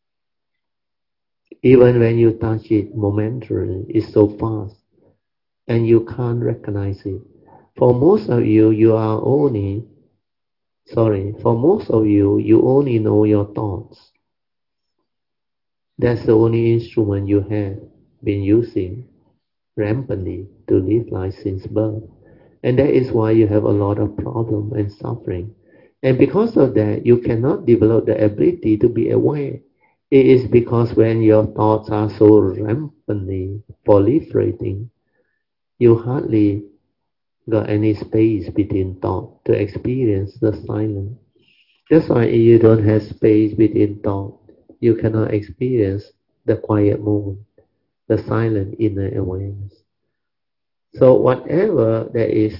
Even when you touch it momentarily, it's so fast. And you can't recognize it. For most of you, you only know your thoughts. That's the only instrument you have been using rampantly to live life since birth. And that is why you have a lot of problem and suffering. And because of that, you cannot develop the ability to be aware. It is because when your thoughts are so rampantly proliferating, you hardly got any space between thought to experience the silence. That's why if you don't have space between thought, you cannot experience the quiet moment, the silent inner awareness. So whatever that is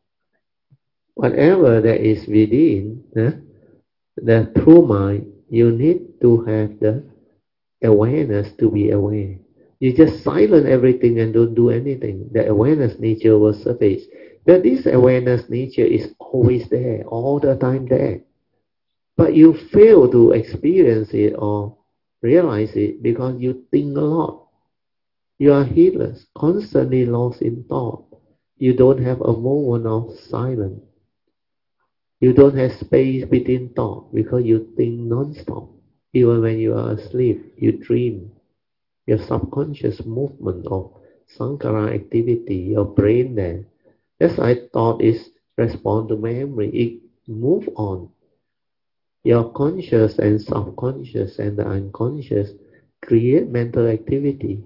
within the true mind, you need to have the awareness to be aware. You just silence everything and don't do anything. The awareness nature will surface. That this awareness nature is always there, all the time there. But you fail to experience it or realize it because you think a lot. You are heedless, constantly lost in thought. You don't have a moment of silence. You don't have space between thought because you think non-stop. Even when you are asleep, you dream. Your subconscious movement of Sankara activity, your brain there. That's why thought is respond to memory. It move on. Your conscious and subconscious and the unconscious create mental activity,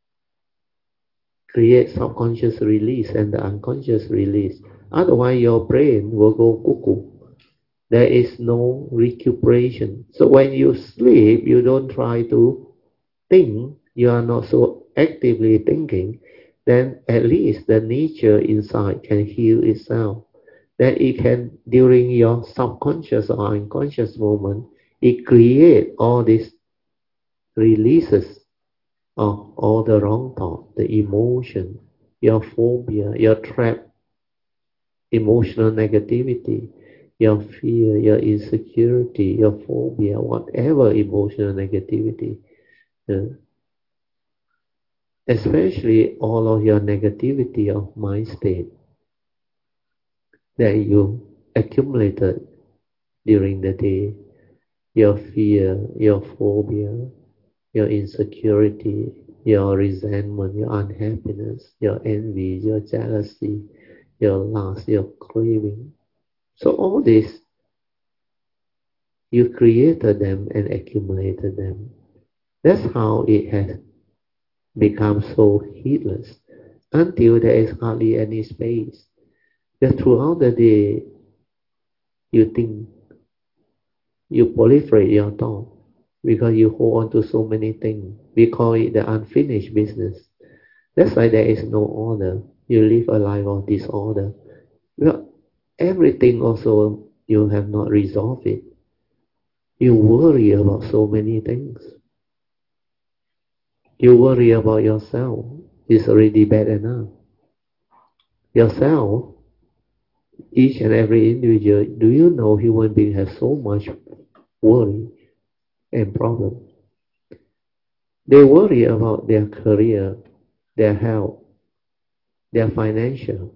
create subconscious release and the unconscious release. Otherwise, your brain will go cuckoo. There is no recuperation. So when you sleep, you don't try to think, you are not so actively thinking, then at least the nature inside can heal itself. Then it can, during your subconscious or unconscious moment, it create all these releases of all the wrong thought, the emotion, your phobia, your trapped emotional negativity. your fear, your insecurity, your phobia, whatever emotional negativity, uh, especially all of your negativity of mind state that you accumulated during the day, your fear, your phobia, your insecurity, your resentment, your unhappiness, your envy, your jealousy, your lust, your craving. So all this, you created them and accumulated them. That's how it has become so heedless until there is hardly any space. That throughout the day, you think, you proliferate your thought because you hold on to so many things. We call it the unfinished business. That's why there is no order. You live a life of disorder. Well, everything also you have not resolved it. You worry about so many things. You worry about yourself. It's already bad enough. Yourself, each and every individual, do you know human beings have so much worry and problem? They worry about their career, their health, their financial,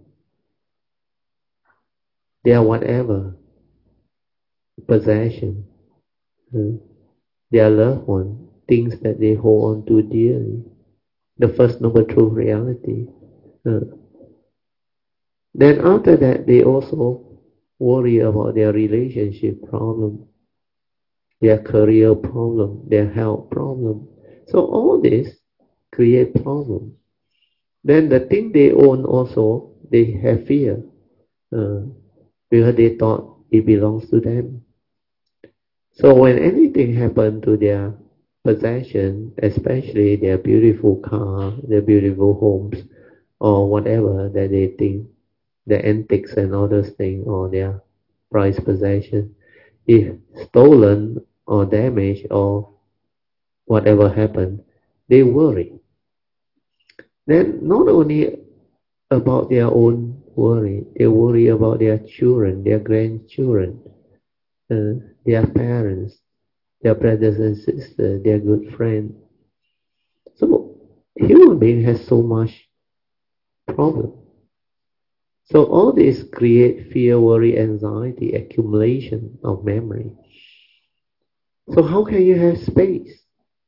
their whatever, possession, uh, their loved one, things that they hold on to dearly. The first noble truth reality. Uh, then after that, they also worry about their relationship problem, their career problem, their health problem. So all this create problem. Then the thing they own also, they have fear uh, because they thought it belongs to them. So when anything happened to their possession, especially their beautiful car, their beautiful homes, or whatever that they think, the antiques and all those things, or their prized possession, if stolen or damaged or whatever happened, they worry. Then not only about their own worry, they worry about their children, their grandchildren, their parents, their brothers and sisters, their good friends. So human being has so much problem. So all this create fear, worry, anxiety, accumulation of memory. So how can you have space?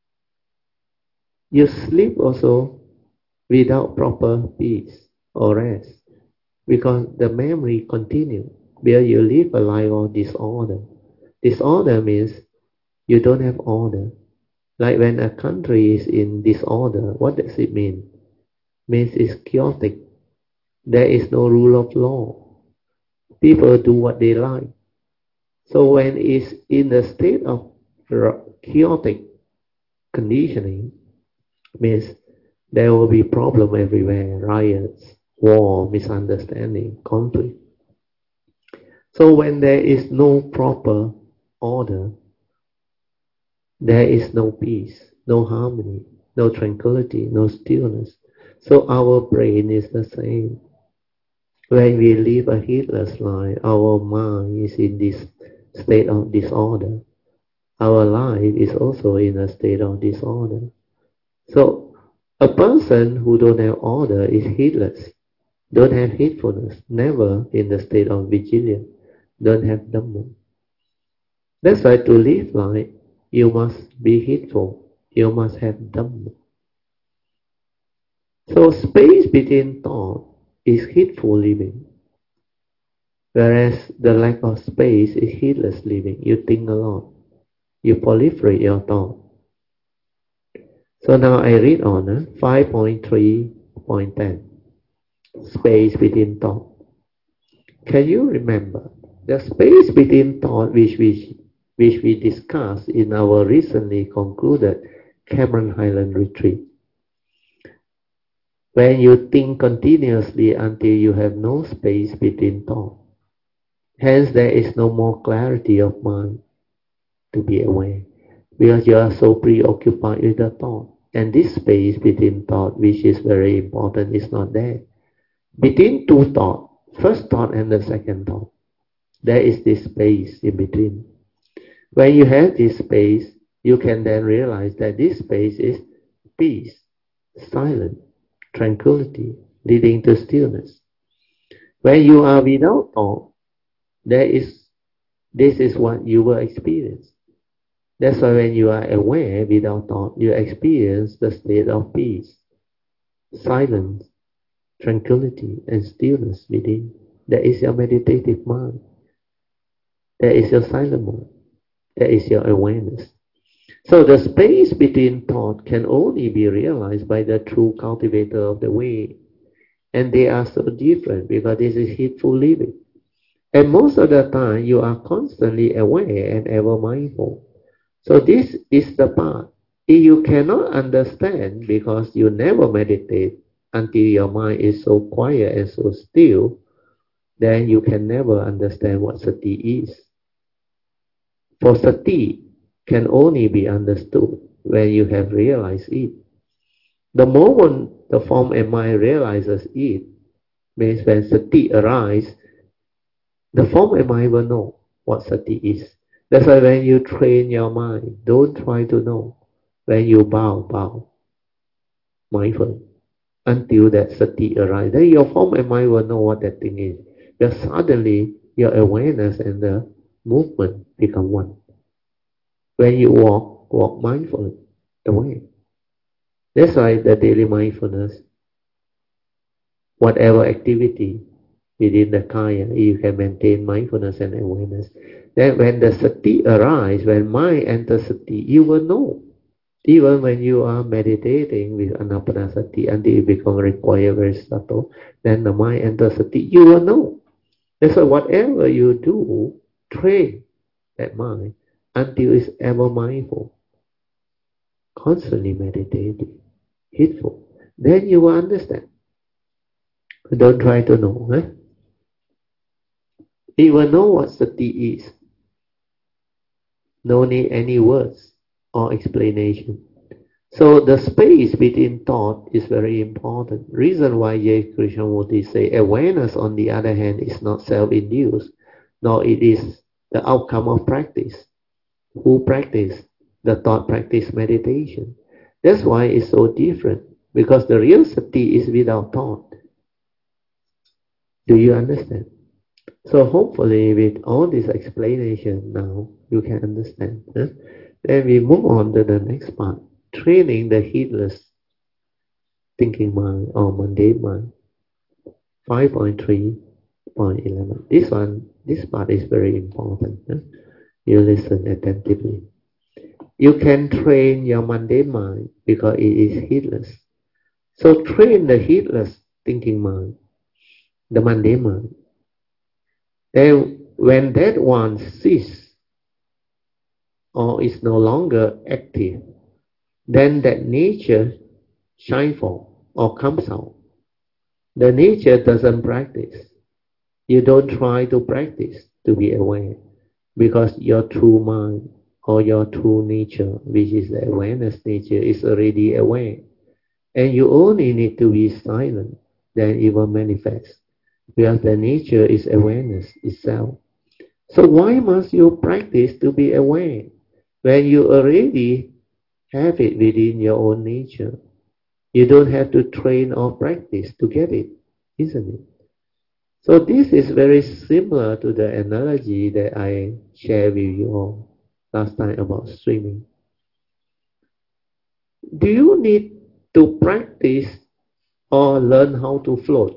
You sleep also without proper peace or rest because the memory continue where you live a life of disorder. Disorder means you don't have order. Like when a country is in disorder, what does it mean? Means it's chaotic. There is no rule of law. People do what they like. So when it's in a state of chaotic conditioning, means there will be problem everywhere, riots, war, misunderstanding, conflict. So when there is no proper order, there is no peace, no harmony, no tranquility, no stillness. So our brain is the same. When we live a heedless life, our mind is in this state of disorder. Our life is also in a state of disorder. So a person who don't have order is heedless, don't have heedfulness, never in the state of vigilance, don't have Dhamma. That's why to live life, you must be heedful, you must have Dhamma. So space between thought is heedful living, whereas the lack of space is heedless living. You think a lot, you proliferate your thought. So now I read on 5.3.10. Space between thought. Can you remember the space between thought which we discussed in our recently concluded Cameron Highland retreat? When you think continuously until you have no space between thought. Hence there is no more clarity of mind to be aware because you are so preoccupied with the thought. And this space between thought, which is very important, is not there. Between two thoughts, first thought and the second thought, there is this space in between. When you have this space, you can then realize that this space is peace, silence, tranquility, leading to stillness. When you are without thought, this is what you will experience. That's why when you are aware without thought, you experience the state of peace, silence, tranquility, and stillness within. That is your meditative mind. That is your silent mind. That is your awareness. So the space between thought can only be realized by the true cultivator of the way. And they are so different because this is heedful living. And most of the time, you are constantly aware and ever mindful. So this is the part. If you cannot understand because you never meditate until your mind is so quiet and so still, then you can never understand what sati is. For sati can only be understood when you have realized it. The moment the form and mind realizes it, means when sati arises, the form and mind will know what sati is. That's why when you train your mind, don't try to know. When you bow, mindful, until that sati arises. Then your form and mind will know what that thing is. Because suddenly your awareness and the movement become one. When you walk mindfully away. That's why the daily mindfulness, whatever activity within the kaya, you can maintain mindfulness and awareness. Then when the sati arises, when mind enters sati, you will know. Even when you are meditating with anapanasati until it becomes required very subtle, then the mind enters sati, you will know. That's why whatever you do, train that mind until it's ever mindful, constantly meditating, heedful. Then you will understand. Don't try to know. You will know what sati is. No need any words or explanation. So the space between thought is very important. Reason why J. Krishnamurti say awareness on the other hand is not self-induced, nor it is the outcome of practice. Who practice? The thought practice meditation. That's why it's so different, because the real sati is without thought. Do you understand? So hopefully with all this explanation now, you can understand. Then we move on to the next part. Training the heedless thinking mind or mundane mind. 5.3.11. This part is very important. You listen attentively. You can train your mundane mind because it is heedless. So train the heedless thinking mind, the mundane mind. And when that one ceases or is no longer active, then that nature shines forth or comes out. The nature doesn't practice. You don't try to practice to be aware, because your true mind or your true nature, which is the awareness nature, is already aware. And you only need to be silent, then it will manifest. Because the nature is awareness itself. So why must you practice to be aware when you already have it within your own nature? You don't have to train or practice to get it, isn't it? So this is very similar to the analogy that I shared with you all last time about swimming. Do you need to practice or learn how to float?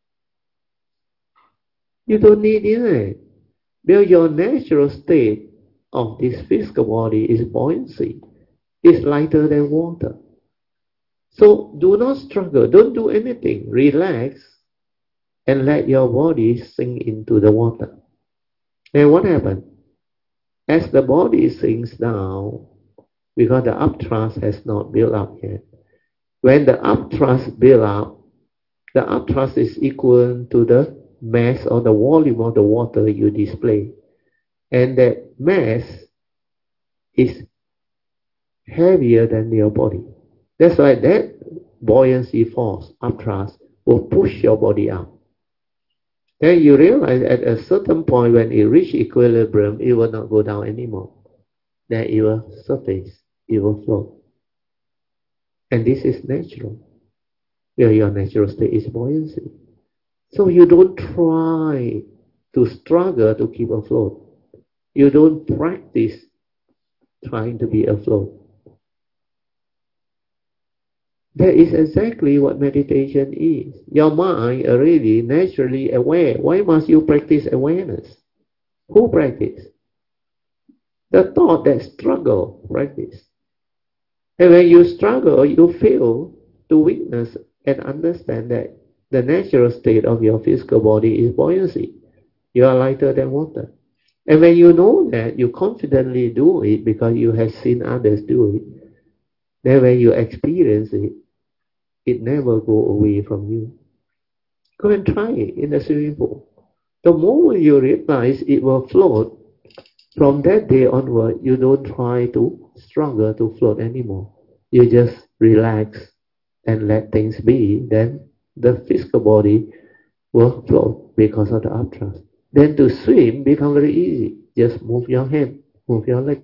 You don't need it. Because your natural state of this physical body is buoyancy. It's lighter than water. So do not struggle. Don't do anything. Relax and let your body sink into the water. And what happens? As the body sinks down, because the upthrust has not built up yet. When the upthrust build up, the upthrust is equal to the mass or the volume of the water you display. And that mass is heavier than your body. That's why that buoyancy force, upthrust, will push your body up. Then you realize at a certain point when it reaches equilibrium, it will not go down anymore. Then it will surface, it will float. And this is natural. Where your natural state is buoyancy. So you don't try to struggle to keep afloat. You don't practice trying to be afloat. That is exactly what meditation is. Your mind already naturally aware. Why must you practice awareness? Who practice? The thought that struggle practice. And when you struggle, you feel to witness and understand that the natural state of your physical body is buoyancy. You are lighter than water. And when you know that, you confidently do it because you have seen others do it. Then when you experience it, it never go away from you. Go and try it in the swimming pool. The moment you realize it will float, from that day onward, you don't try to struggle to float anymore. You just relax and let things be. Then the physical body will float because of the upthrust. Then to swim become very easy. Just move your hand, move your leg.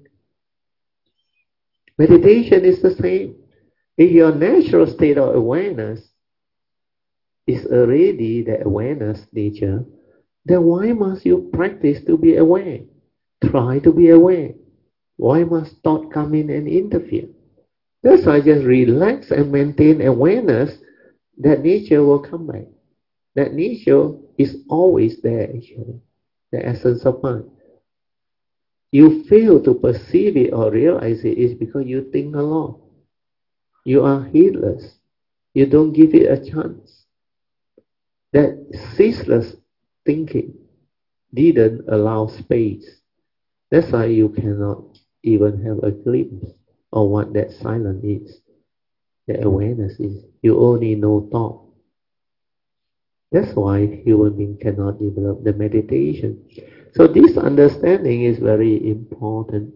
Meditation is the same. If your natural state of awareness is already the awareness nature, then why must you practice to be aware? Try to be aware. Why must thought come in and interfere? That's why just relax and maintain awareness, that nature will come back. That nature is always there actually, the essence of mind. You fail to perceive it or realize it is because you think a lot. You are heedless. You don't give it a chance. That ceaseless thinking didn't allow space. That's why you cannot even have a glimpse of what that silence is, the awareness is. You only know thought. That's why human being cannot develop the meditation. So this understanding is very important.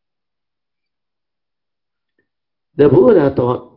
The Buddha taught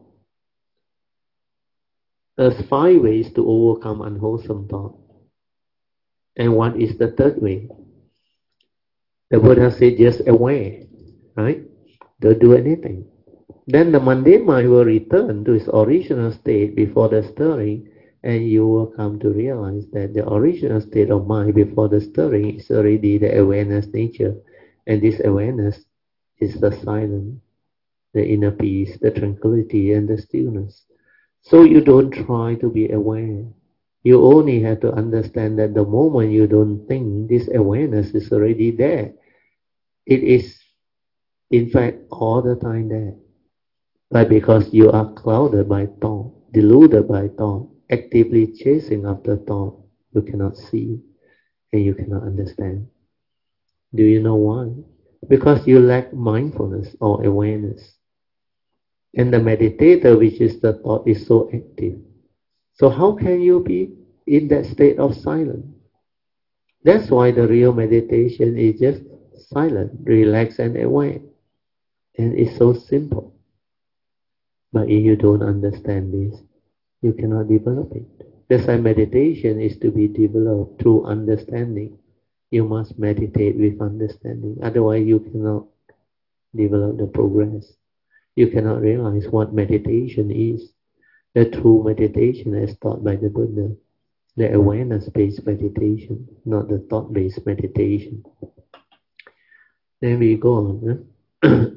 us 5 ways to overcome unwholesome thought. And what is the third way? The Buddha said just aware, right? Don't do anything. Then the mundane mind will return to its original state before the stirring, and you will come to realize that the original state of mind before the stirring is already the awareness nature. And this awareness is the silence, the inner peace, the tranquility, and the stillness. So you don't try to be aware. You only have to understand that the moment you don't think, this awareness is already there. It is, in fact, all the time there. But because you are clouded by thought, deluded by thought, actively chasing after thought, you cannot see and you cannot understand. Do you know why? Because you lack mindfulness or awareness. And the meditator, which is the thought, is so active. So how can you be in that state of silence? That's why the real meditation is just silent, relaxed and aware. And it's so simple. But if you don't understand this, you cannot develop it. That's why meditation is to be developed through understanding. You must meditate with understanding. Otherwise you cannot develop the progress. You cannot realize what meditation is. The true meditation as taught by the Buddha. The awareness-based meditation, not the thought-based meditation. Then we go on.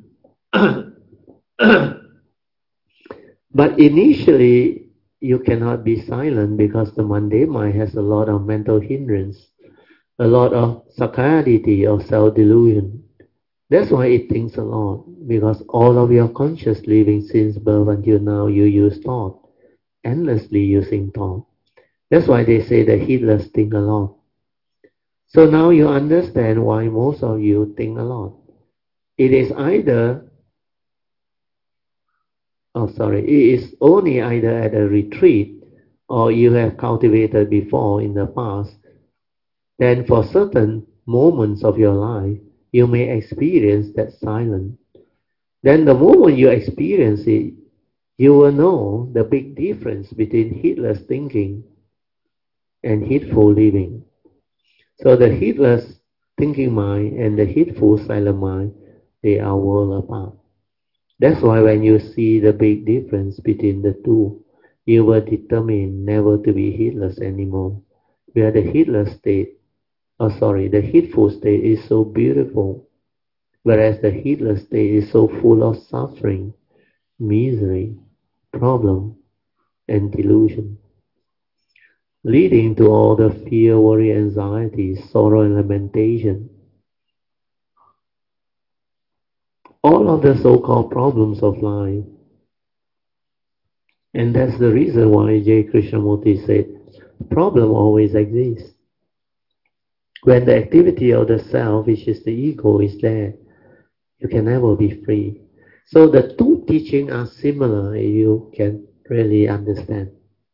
But initially, you cannot be silent because the mundane mind has a lot of mental hindrance, a lot of sakkayaditthi or self-delusion. That's why it thinks a lot, because all of your conscious living since birth until now, you use thought, endlessly using thought. That's why they say the heedless think a lot. So now you understand why most of you think a lot. It is only either at a retreat or you have cultivated before in the past. Then for certain moments of your life, you may experience that silence. Then the moment you experience it, you will know the big difference between heedless thinking and heedful living. So the heedless thinking mind and the heedful silent mind, they are worlds apart. That's why when you see the big difference between the two, you will determine never to be heedless anymore. Where the heedless state, the heedful state is so beautiful, whereas the heedless state is so full of suffering, misery, problem, and delusion, leading to all the fear, worry, anxiety, sorrow, and lamentation. All of the so-called problems of life. And that's the reason why J. Krishnamurti said, problem always exists. When the activity of the self, which is the ego, is there, you can never be free. So the two teachings are similar, you can really understand.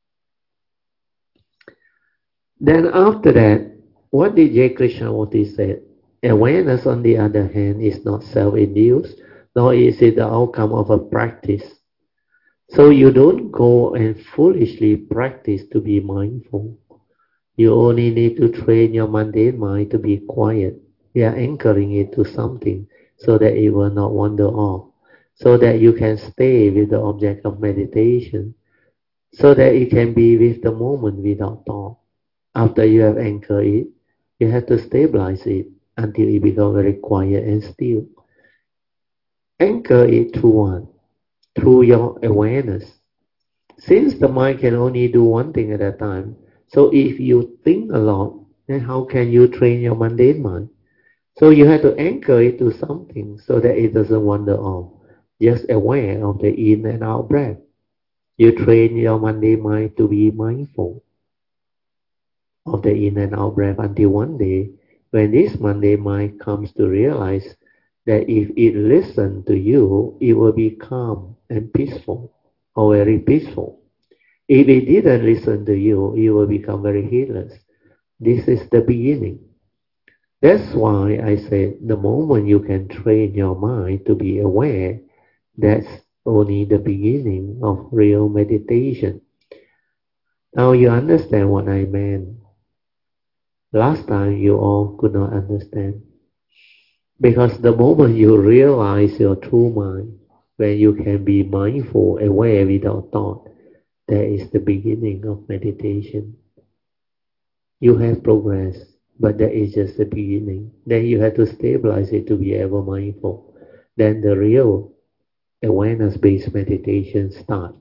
Then after that, what did J. Krishnamurti say? Awareness, on the other hand, is not self-induced, nor is it the outcome of a practice. So you don't go and foolishly practice to be mindful. You only need to train your mundane mind to be quiet. We are anchoring it to something so that it will not wander off, so that you can stay with the object of meditation, so that it can be with the moment without thought. After you have anchored it, you have to stabilize it until it becomes very quiet and still. Anchor it through what? Through your awareness. Since the mind can only do one thing at a time, so if you think a lot, then how can you train your mundane mind? So you have to anchor it to something so that it doesn't wander off. Just aware of the in and out breath. You train your mundane mind to be mindful of the in and out breath until one day, when this mundane mind comes to realize that if it listens to you, it will be calm and peaceful, or very peaceful. If it didn't listen to you, you will become very heedless. This is the beginning. That's why I said the moment you can train your mind to be aware, that's only the beginning of real meditation. Now you understand what I meant. Last time you all could not understand. Because the moment you realize your true mind, when you can be mindful, aware without thought, that is the beginning of meditation. You have progress, but that is just the beginning. Then you have to stabilize it to be ever mindful. Then the real awareness-based meditation start.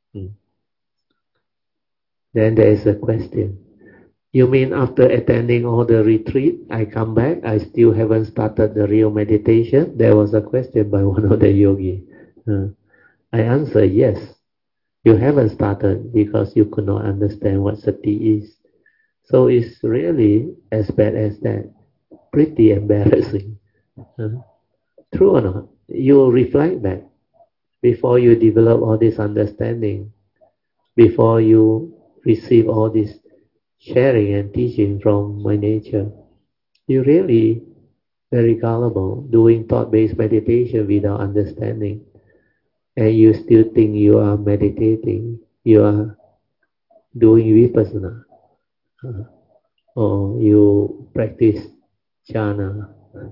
Then there is a question. You mean after attending all the retreat, I come back, I still haven't started the real meditation? There was a question by one of the yogi. I answer yes. You haven't started because you could not understand what sati is. So it's really as bad as that. Pretty embarrassing. True or not? You reflect back before you develop all this understanding, before you receive all this sharing and teaching from my nature. You're really very gullible, doing thought-based meditation without understanding. And you still think you are meditating, you are doing vipassana, or you practice jhana,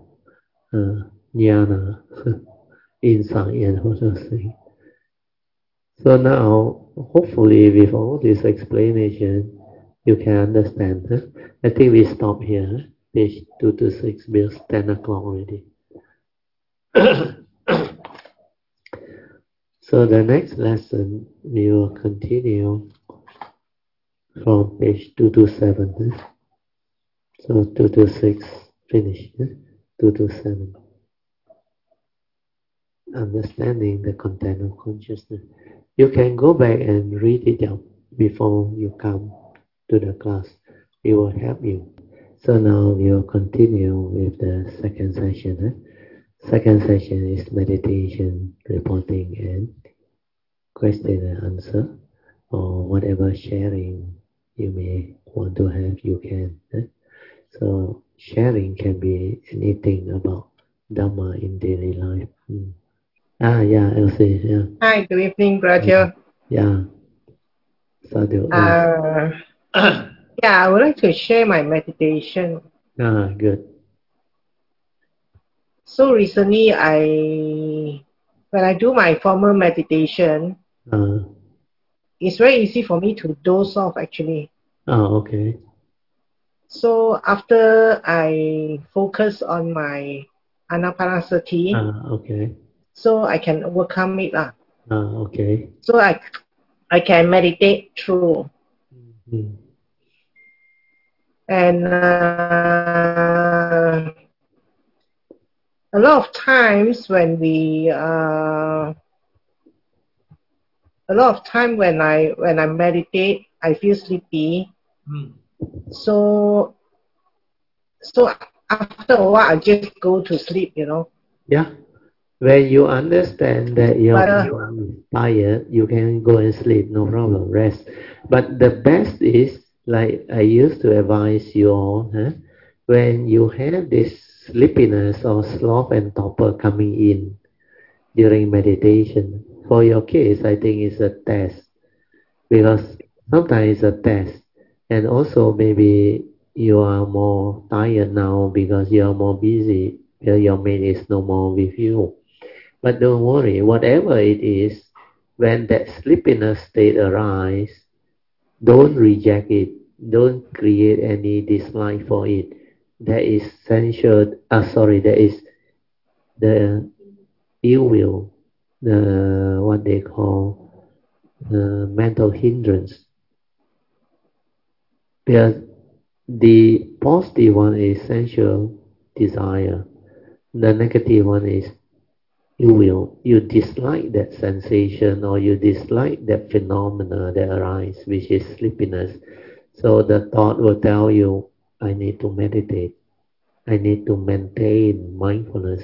jnana, insight, and all those things. So now, hopefully, with all this explanation, you can understand. I think we stop here. Page 226, because 10 o'clock already. So the next lesson, we will continue from page 227. So 226, finish. 227. Understanding the content of consciousness. You can go back and read it out before you come to the class. It will help you. So now we will continue with the second session. Second session is meditation, reporting, and question and answer, or whatever sharing you may want to have, you can. So sharing can be anything about Dhamma in daily life. Yeah, Elsie. Yeah. Hi, good evening, Braja. Yeah. Sadhu. Yeah, I would like to share my meditation. Good. So recently, when I do my formal meditation, it's very easy for me to doze off actually. Okay. So after I focus on my anapanasati, Okay. so I can overcome it lah. Okay. So I can meditate through. And a lot of times when I meditate, I feel sleepy. So after a while, I just go to sleep, Yeah. When you understand that your body is tired, you can go and sleep, no problem, rest. But the best is, like I used to advise you all, when you have this sleepiness or sloth and torpor coming in during meditation, for your case, I think it's a test. Because sometimes it's a test. And also maybe you are more tired now because you are more busy, your mate is no more with you. But don't worry, whatever it is, when that sleepiness state arises, don't reject it. Don't create any dislike for it. That is that is the ill will, the what they call mental hindrance. Because the positive one is sensual desire. The negative one is you dislike that sensation or you dislike that phenomena that arises, which is sleepiness. So the thought will tell you, I need to meditate. I need to maintain mindfulness.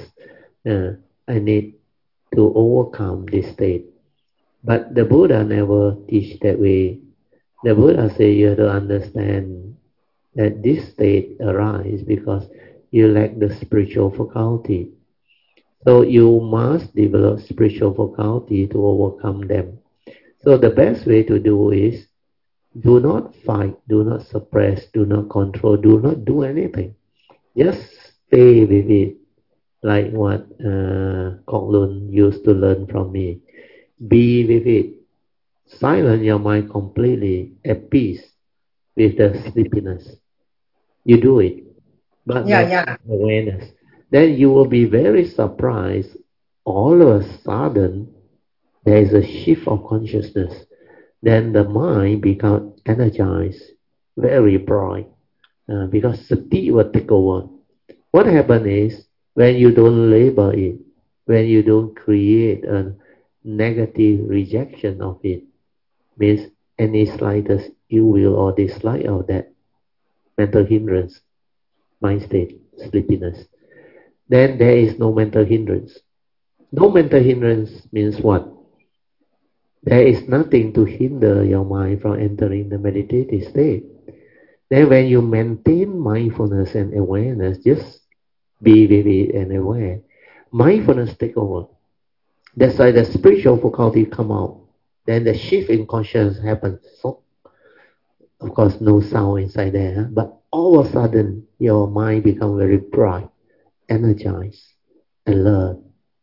I need to overcome this state. But the Buddha never teach that way. The Buddha say you have to understand that this state arises because you lack the spiritual faculty. So you must develop spiritual faculty to overcome them. So the best way to do is do not fight, do not suppress, do not control, do not do anything. Just stay with it, like what Kong Lun used to learn from me. Be with it. Silence your mind completely at peace with the sleepiness. You do it, but maintain awareness. Then you will be very surprised. All of a sudden, there is a shift of consciousness. Then the mind becomes energized, very bright, because sati will take over. What happens is when you don't label it, when you don't create a negative rejection of it, means any slightest ill will or dislike of that mental hindrance, mind state, sleepiness, then there is no mental hindrance. No mental hindrance means what? There is nothing to hinder your mind from entering the meditative state. Then when you maintain mindfulness and awareness, just be with it and aware. Mindfulness take over. That's why the spiritual faculty come out. Then the shift in consciousness happens. So, of course, no sound inside there, but all of a sudden your mind become very bright, energized, alert.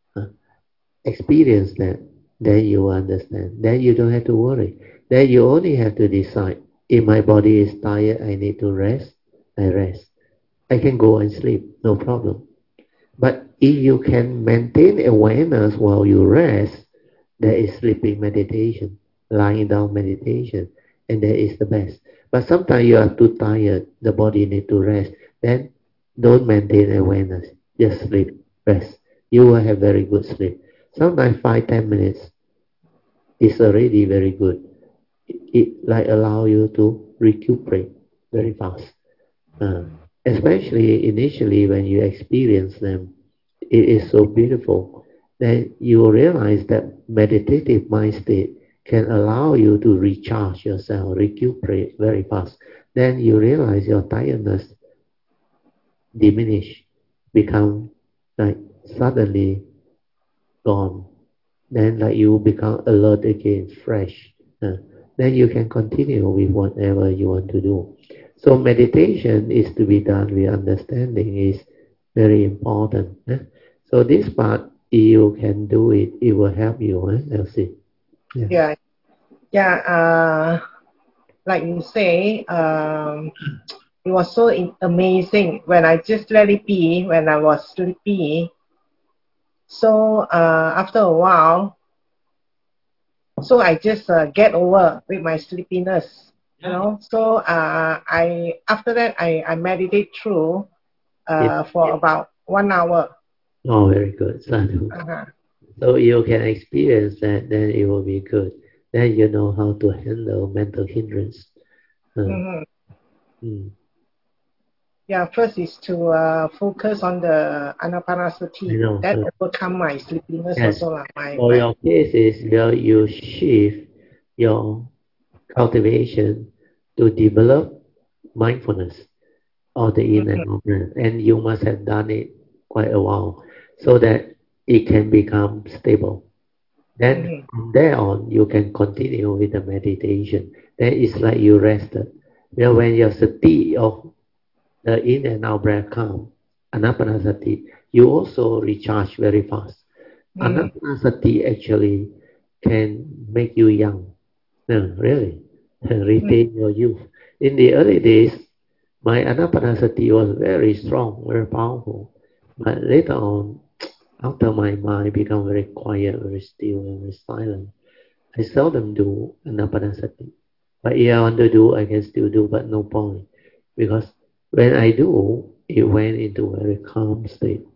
Experience that, then you understand. Then you don't have to worry. Then you only have to decide, if my body is tired, I need to rest, I rest. I can go and sleep, no problem. But if you can maintain awareness while you rest, that is sleeping meditation, lying down meditation, and that is the best. But sometimes you are too tired, the body need to rest, then don't maintain awareness, just sleep, rest. You will have very good sleep. Sometimes 5-10 minutes is already very good. It like allow you to recuperate very fast. Especially initially when you experience them, it is so beautiful. Then you will realize that meditative mind state can allow you to recharge yourself, recuperate very fast. Then you realize your tiredness diminish, become like suddenly gone. Then like you become alert again, fresh. Then you can continue with whatever you want to do. So meditation is to be done with understanding is very important. So this part, you can do it, it will help you, Elsie. Yeah. Like you say, it was so amazing when I just let it be when I was sleepy. So after a while, so I just get over with my sleepiness, you know. So I after that I meditate through for about 1 hour. Oh, very good, Sadhu. So you can experience that, then it will be good. Then you know how to handle mental hindrance. Yeah, first is to focus on the Anapanasati. That overcome my sleepiness also. For your case is you shift your cultivation to develop mindfulness of the in and out breath, and you must have done it quite a while so that it can become stable. Then from there on, you can continue with the meditation. Then it's like you rested. When your sati of the in and out breath come, anapanasati, you also recharge very fast. Anapanasati actually can make you young. No, really, retain your youth. In the early days, my anapanasati was very strong, very powerful. But later on, after my mind become very quiet, very still, and very silent, I seldom do anapanasati. But if I want to do, I can still do, but no point. Because when I do, it went into a very calm state.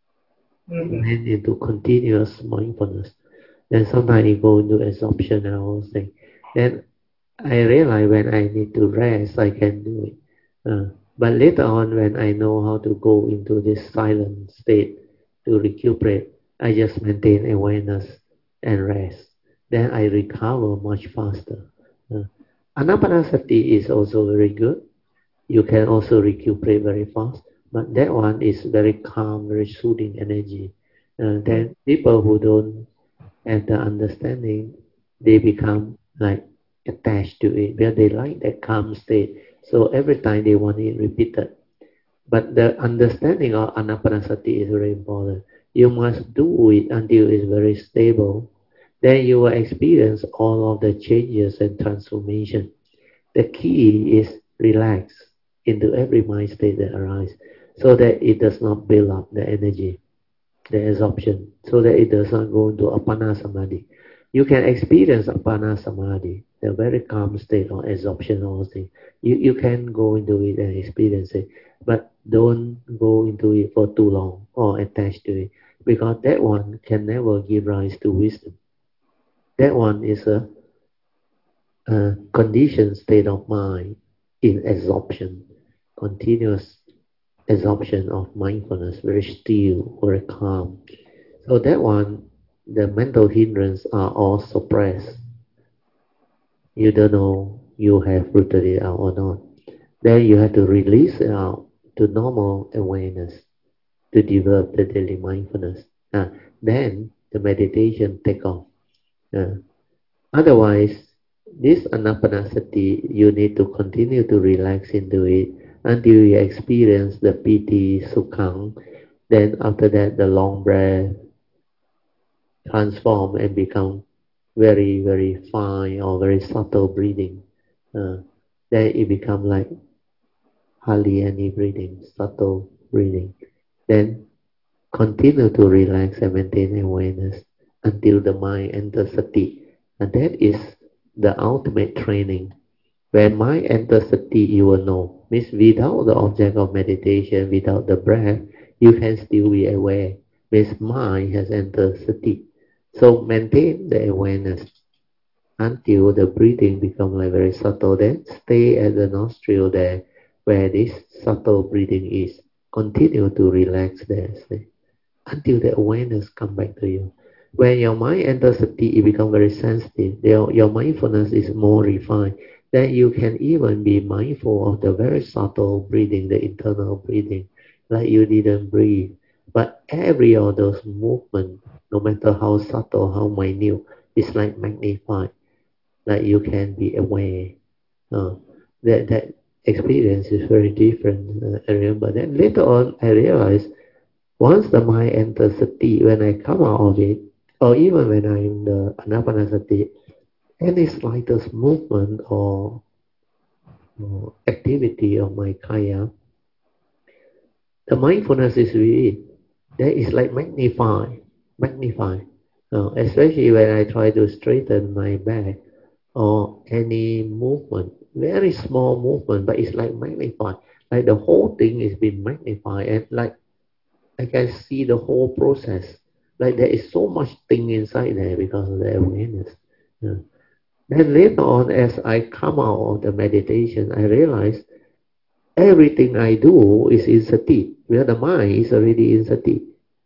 It went into continuous mindfulness. Then sometimes it go into absorption and all things. Then I realize when I need to rest, I can do it. But later on, when I know how to go into this silent state to recuperate, I just maintain awareness and rest. Then I recover much faster. Anapanasati is also very good. You can also recuperate very fast. But that one is very calm, very soothing energy. Then people who don't have the understanding, they become like attached to it, where they like that calm state. So every time they want it repeated. But the understanding of anapanasati is very important. You must do it until it's very stable. Then you will experience all of the changes and transformation. The key is relax into every mind state that arises so that it does not build up the energy, the absorption, so that it does not go into apana samadhi. You can experience apana samadhi, the very calm state of absorption or thing. You can go into it and experience it, but don't go into it for too long or attach to it, because that one can never give rise to wisdom. That one is a conditioned state of mind in absorption, continuous absorption of mindfulness, very still, very calm. So that one, the mental hindrance are all suppressed. You don't know you have rooted it out or not. Then you have to release it out to normal awareness to develop the daily mindfulness. Then the meditation take off. Otherwise, this anapanasati, you need to continue to relax into it until you experience the piti, sukhang. Then after that, the long breath transform and become very, very fine or very subtle breathing. Then it become like hardly any breathing, subtle breathing. Then continue to relax and maintain awareness until the mind enters sati. And that is the ultimate training. When mind enters sati, you will know. Means without the object of meditation, without the breath, you can still be aware. Means mind has entered sati. So maintain the awareness until the breathing becomes like very subtle. Then stay at the nostril there where this subtle breathing is. Continue to relax there. Stay until the awareness come back to you. When your mind enters sati, it becomes very sensitive. Your mindfulness is more refined. Then you can even be mindful of the very subtle breathing, the internal breathing, like you didn't breathe. But every of those movements, no matter how subtle, how minute, is like magnified. Like you can be aware. That experience is very different. I remember. Then later on, I realized once the mind enters sati, when I come out of it, or even when I'm in the anapanasati, any slightest movement or activity of my kaya, the mindfulness is with it. That is like magnify. Especially when I try to straighten my back or any movement, very small movement, but it's like magnified. Like the whole thing is being magnified, and like I can see the whole process. Like there is so much thing inside there because of the awareness. Yeah. Then later on, as I come out of the meditation, I realize everything I do is in sati, where the mind is already in sati.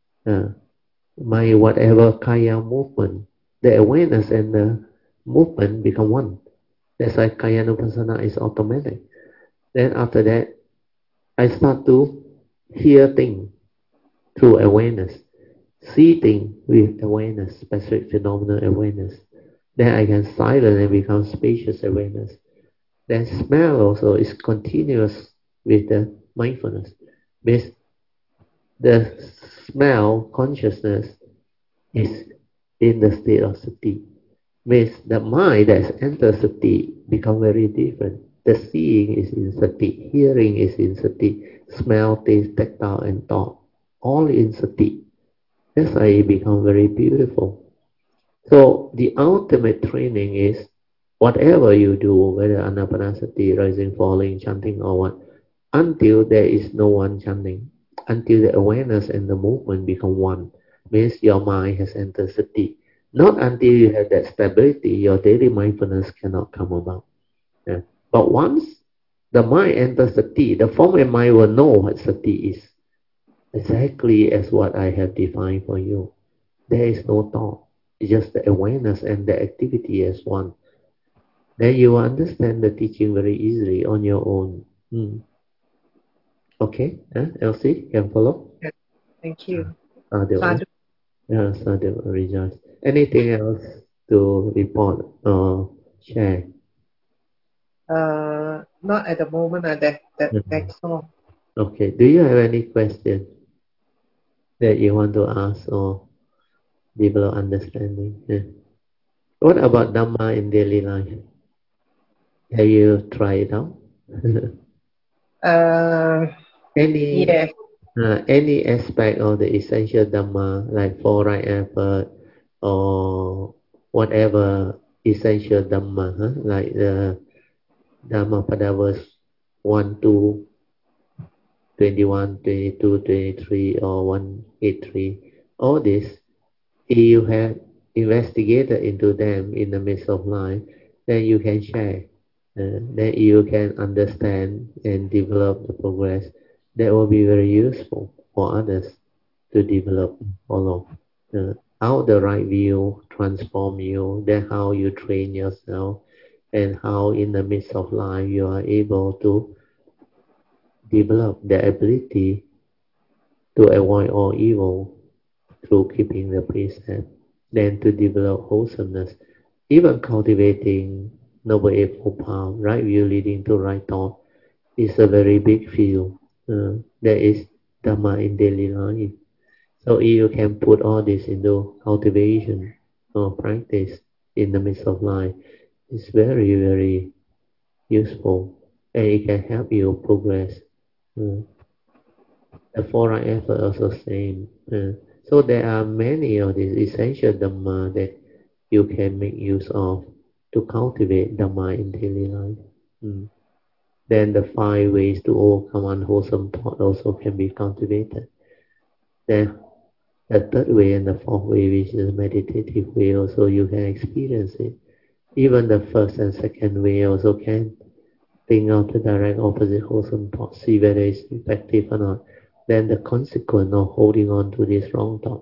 My whatever kaya movement, the awareness and the movement become one. That's why kaya nupassana is automatic. Then after that, I start to hear things through awareness, see things with awareness, specific phenomenal awareness. Then I can silence and become spacious awareness. Then smell also is continuous with the mindfulness. Means the smell consciousness is in the state of sati. Means the mind that's entered sati become very different. The seeing is in sati, hearing is in sati, smell, taste, tactile, and thought, all in sati. That's why it become very beautiful. So the ultimate training is whatever you do, whether anapanasati, rising, falling, chanting, or what, until there is no one chanting, until the awareness and the movement become one, means your mind has entered sati. Not until you have that stability, your daily mindfulness cannot come about. Yeah. But once the mind enters sati, the form and mind will know what sati is, exactly as what I have defined for you. There is no thought. It's just the awareness and the activity as one. Then you will understand the teaching very easily on your own. Okay, Elsie, can follow? Yes. Thank you. Sadhu. Sadhu. Yeah, Sadhu, rejoice. Anything else to report or share? Not at the moment. That's all. Okay. Do you have any question that you want to ask or develop understanding? Yeah. What about Dhamma in daily life? Have you tried it out? Any Yes. any aspect of the essential Dhamma, like four right effort or whatever essential Dhamma, like the Dhammapada verse 1, 2, 21, 22, 23, or 183, all this, if you have investigated into them in the midst of life, then you can share. Then you can understand and develop the progress. That will be very useful for others to develop, follow. How the right view transform you, then how you train yourself, and how in the midst of life you are able to develop the ability to avoid all evil through keeping the precept, then to develop wholesomeness, even cultivating noble eightfold path, right view leading to right thought, is a very big field. That is Dhamma in daily life. So if you can put all this into cultivation or practice in the midst of life, it's very, very useful, and it can help you progress. The four right effort also same. So there are many of these essential Dhamma that you can make use of to cultivate Dhamma in daily life. Then the 5 ways to overcome unwholesome thought also can be cultivated. Then the third way and the fourth way, which is the meditative way, also you can experience it. Even the first and second way also can think of the direct opposite wholesome thought, see whether it's effective or not. Then the consequence of holding on to this wrong thought.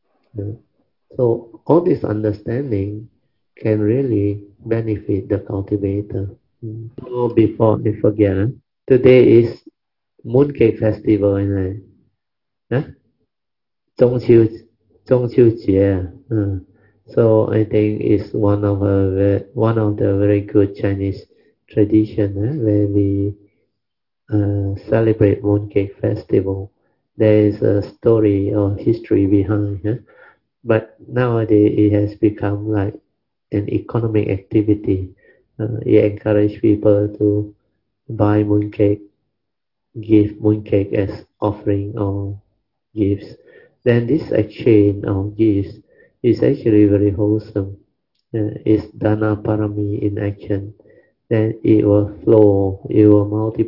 So all this understanding can really benefit the cultivator. So before I forget, today is Mooncake Festival, isn't it? 中秋节. So I think it's one of the very good Chinese tradition, where we celebrate Mooncake Festival. There is a story or history behind it, but nowadays it has become like an economic activity. It encourage people to buy mooncake, give mooncake as offering or gifts. Then this exchange of gifts is actually very wholesome. It's dana parami in action. Then it will flow, it will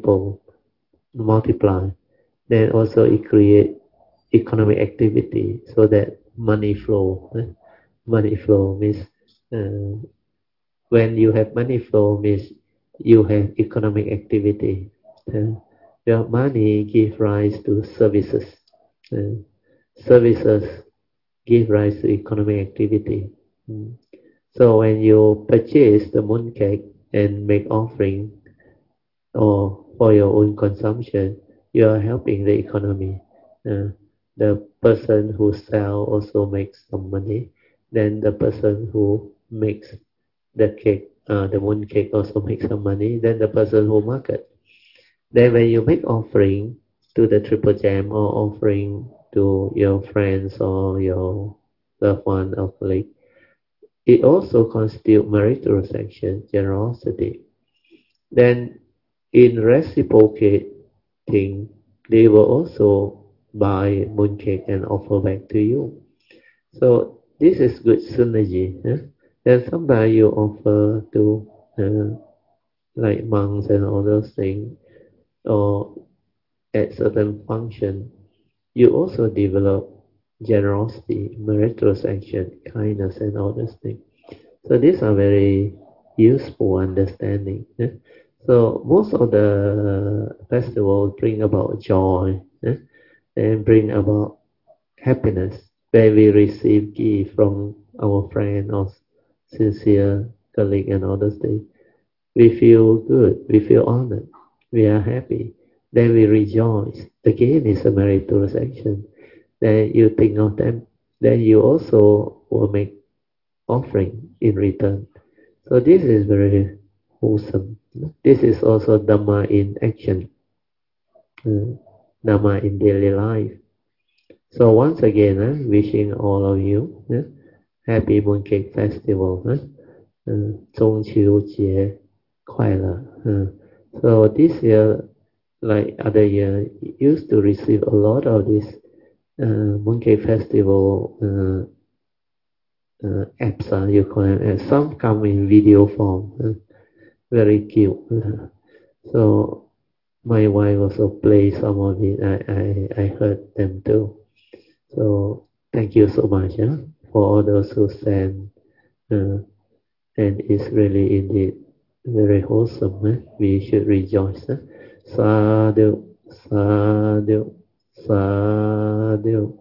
multiply. Then also it create economic activity so that money flow. Money flow means uh, when you have money flow means you have economic activity. Your money give rise to services. Uh, Services give rise to economic activity. Mm. So when you purchase the mooncake and make offering or for your own consumption, you are helping the economy. The person who sell also makes some money. Then the person who makes the cake, the mooncake also makes some money. Then the person who market. Then when you make offering to the Triple Gem or offering to your friends or your loved one or colleague, it also constitutes meritorious action, generosity. Then in reciprocating, they will also buy mooncake and offer back to you. So this is good synergy. Then sometimes you offer to like monks and all those things, or at certain function, you also develop generosity, meritorious action, kindness, and all those things. So these are very useful understanding. So most of the festivals bring about joy and bring about happiness when we receive gift from our friend or sincere colleague and all those things. We feel good, we feel honored, we are happy, then we rejoice. Again, it's a meritorious action. Then you think of them, then you also will make offering in return. So this is very wholesome. This is also Dhamma in action, uh, Dhamma in daily life. So once again, wishing all of you happy Mooncake Festival, 中秋节快乐. So this year, like other year, used to receive a lot of this Mooncake Festival apps, you call them. Some come in video form, very cute. So my wife also play some of it. I heard them too. So thank you so much for all those who send. And it's really indeed very wholesome. We should rejoice. Sadhu, sadhu, sadhu.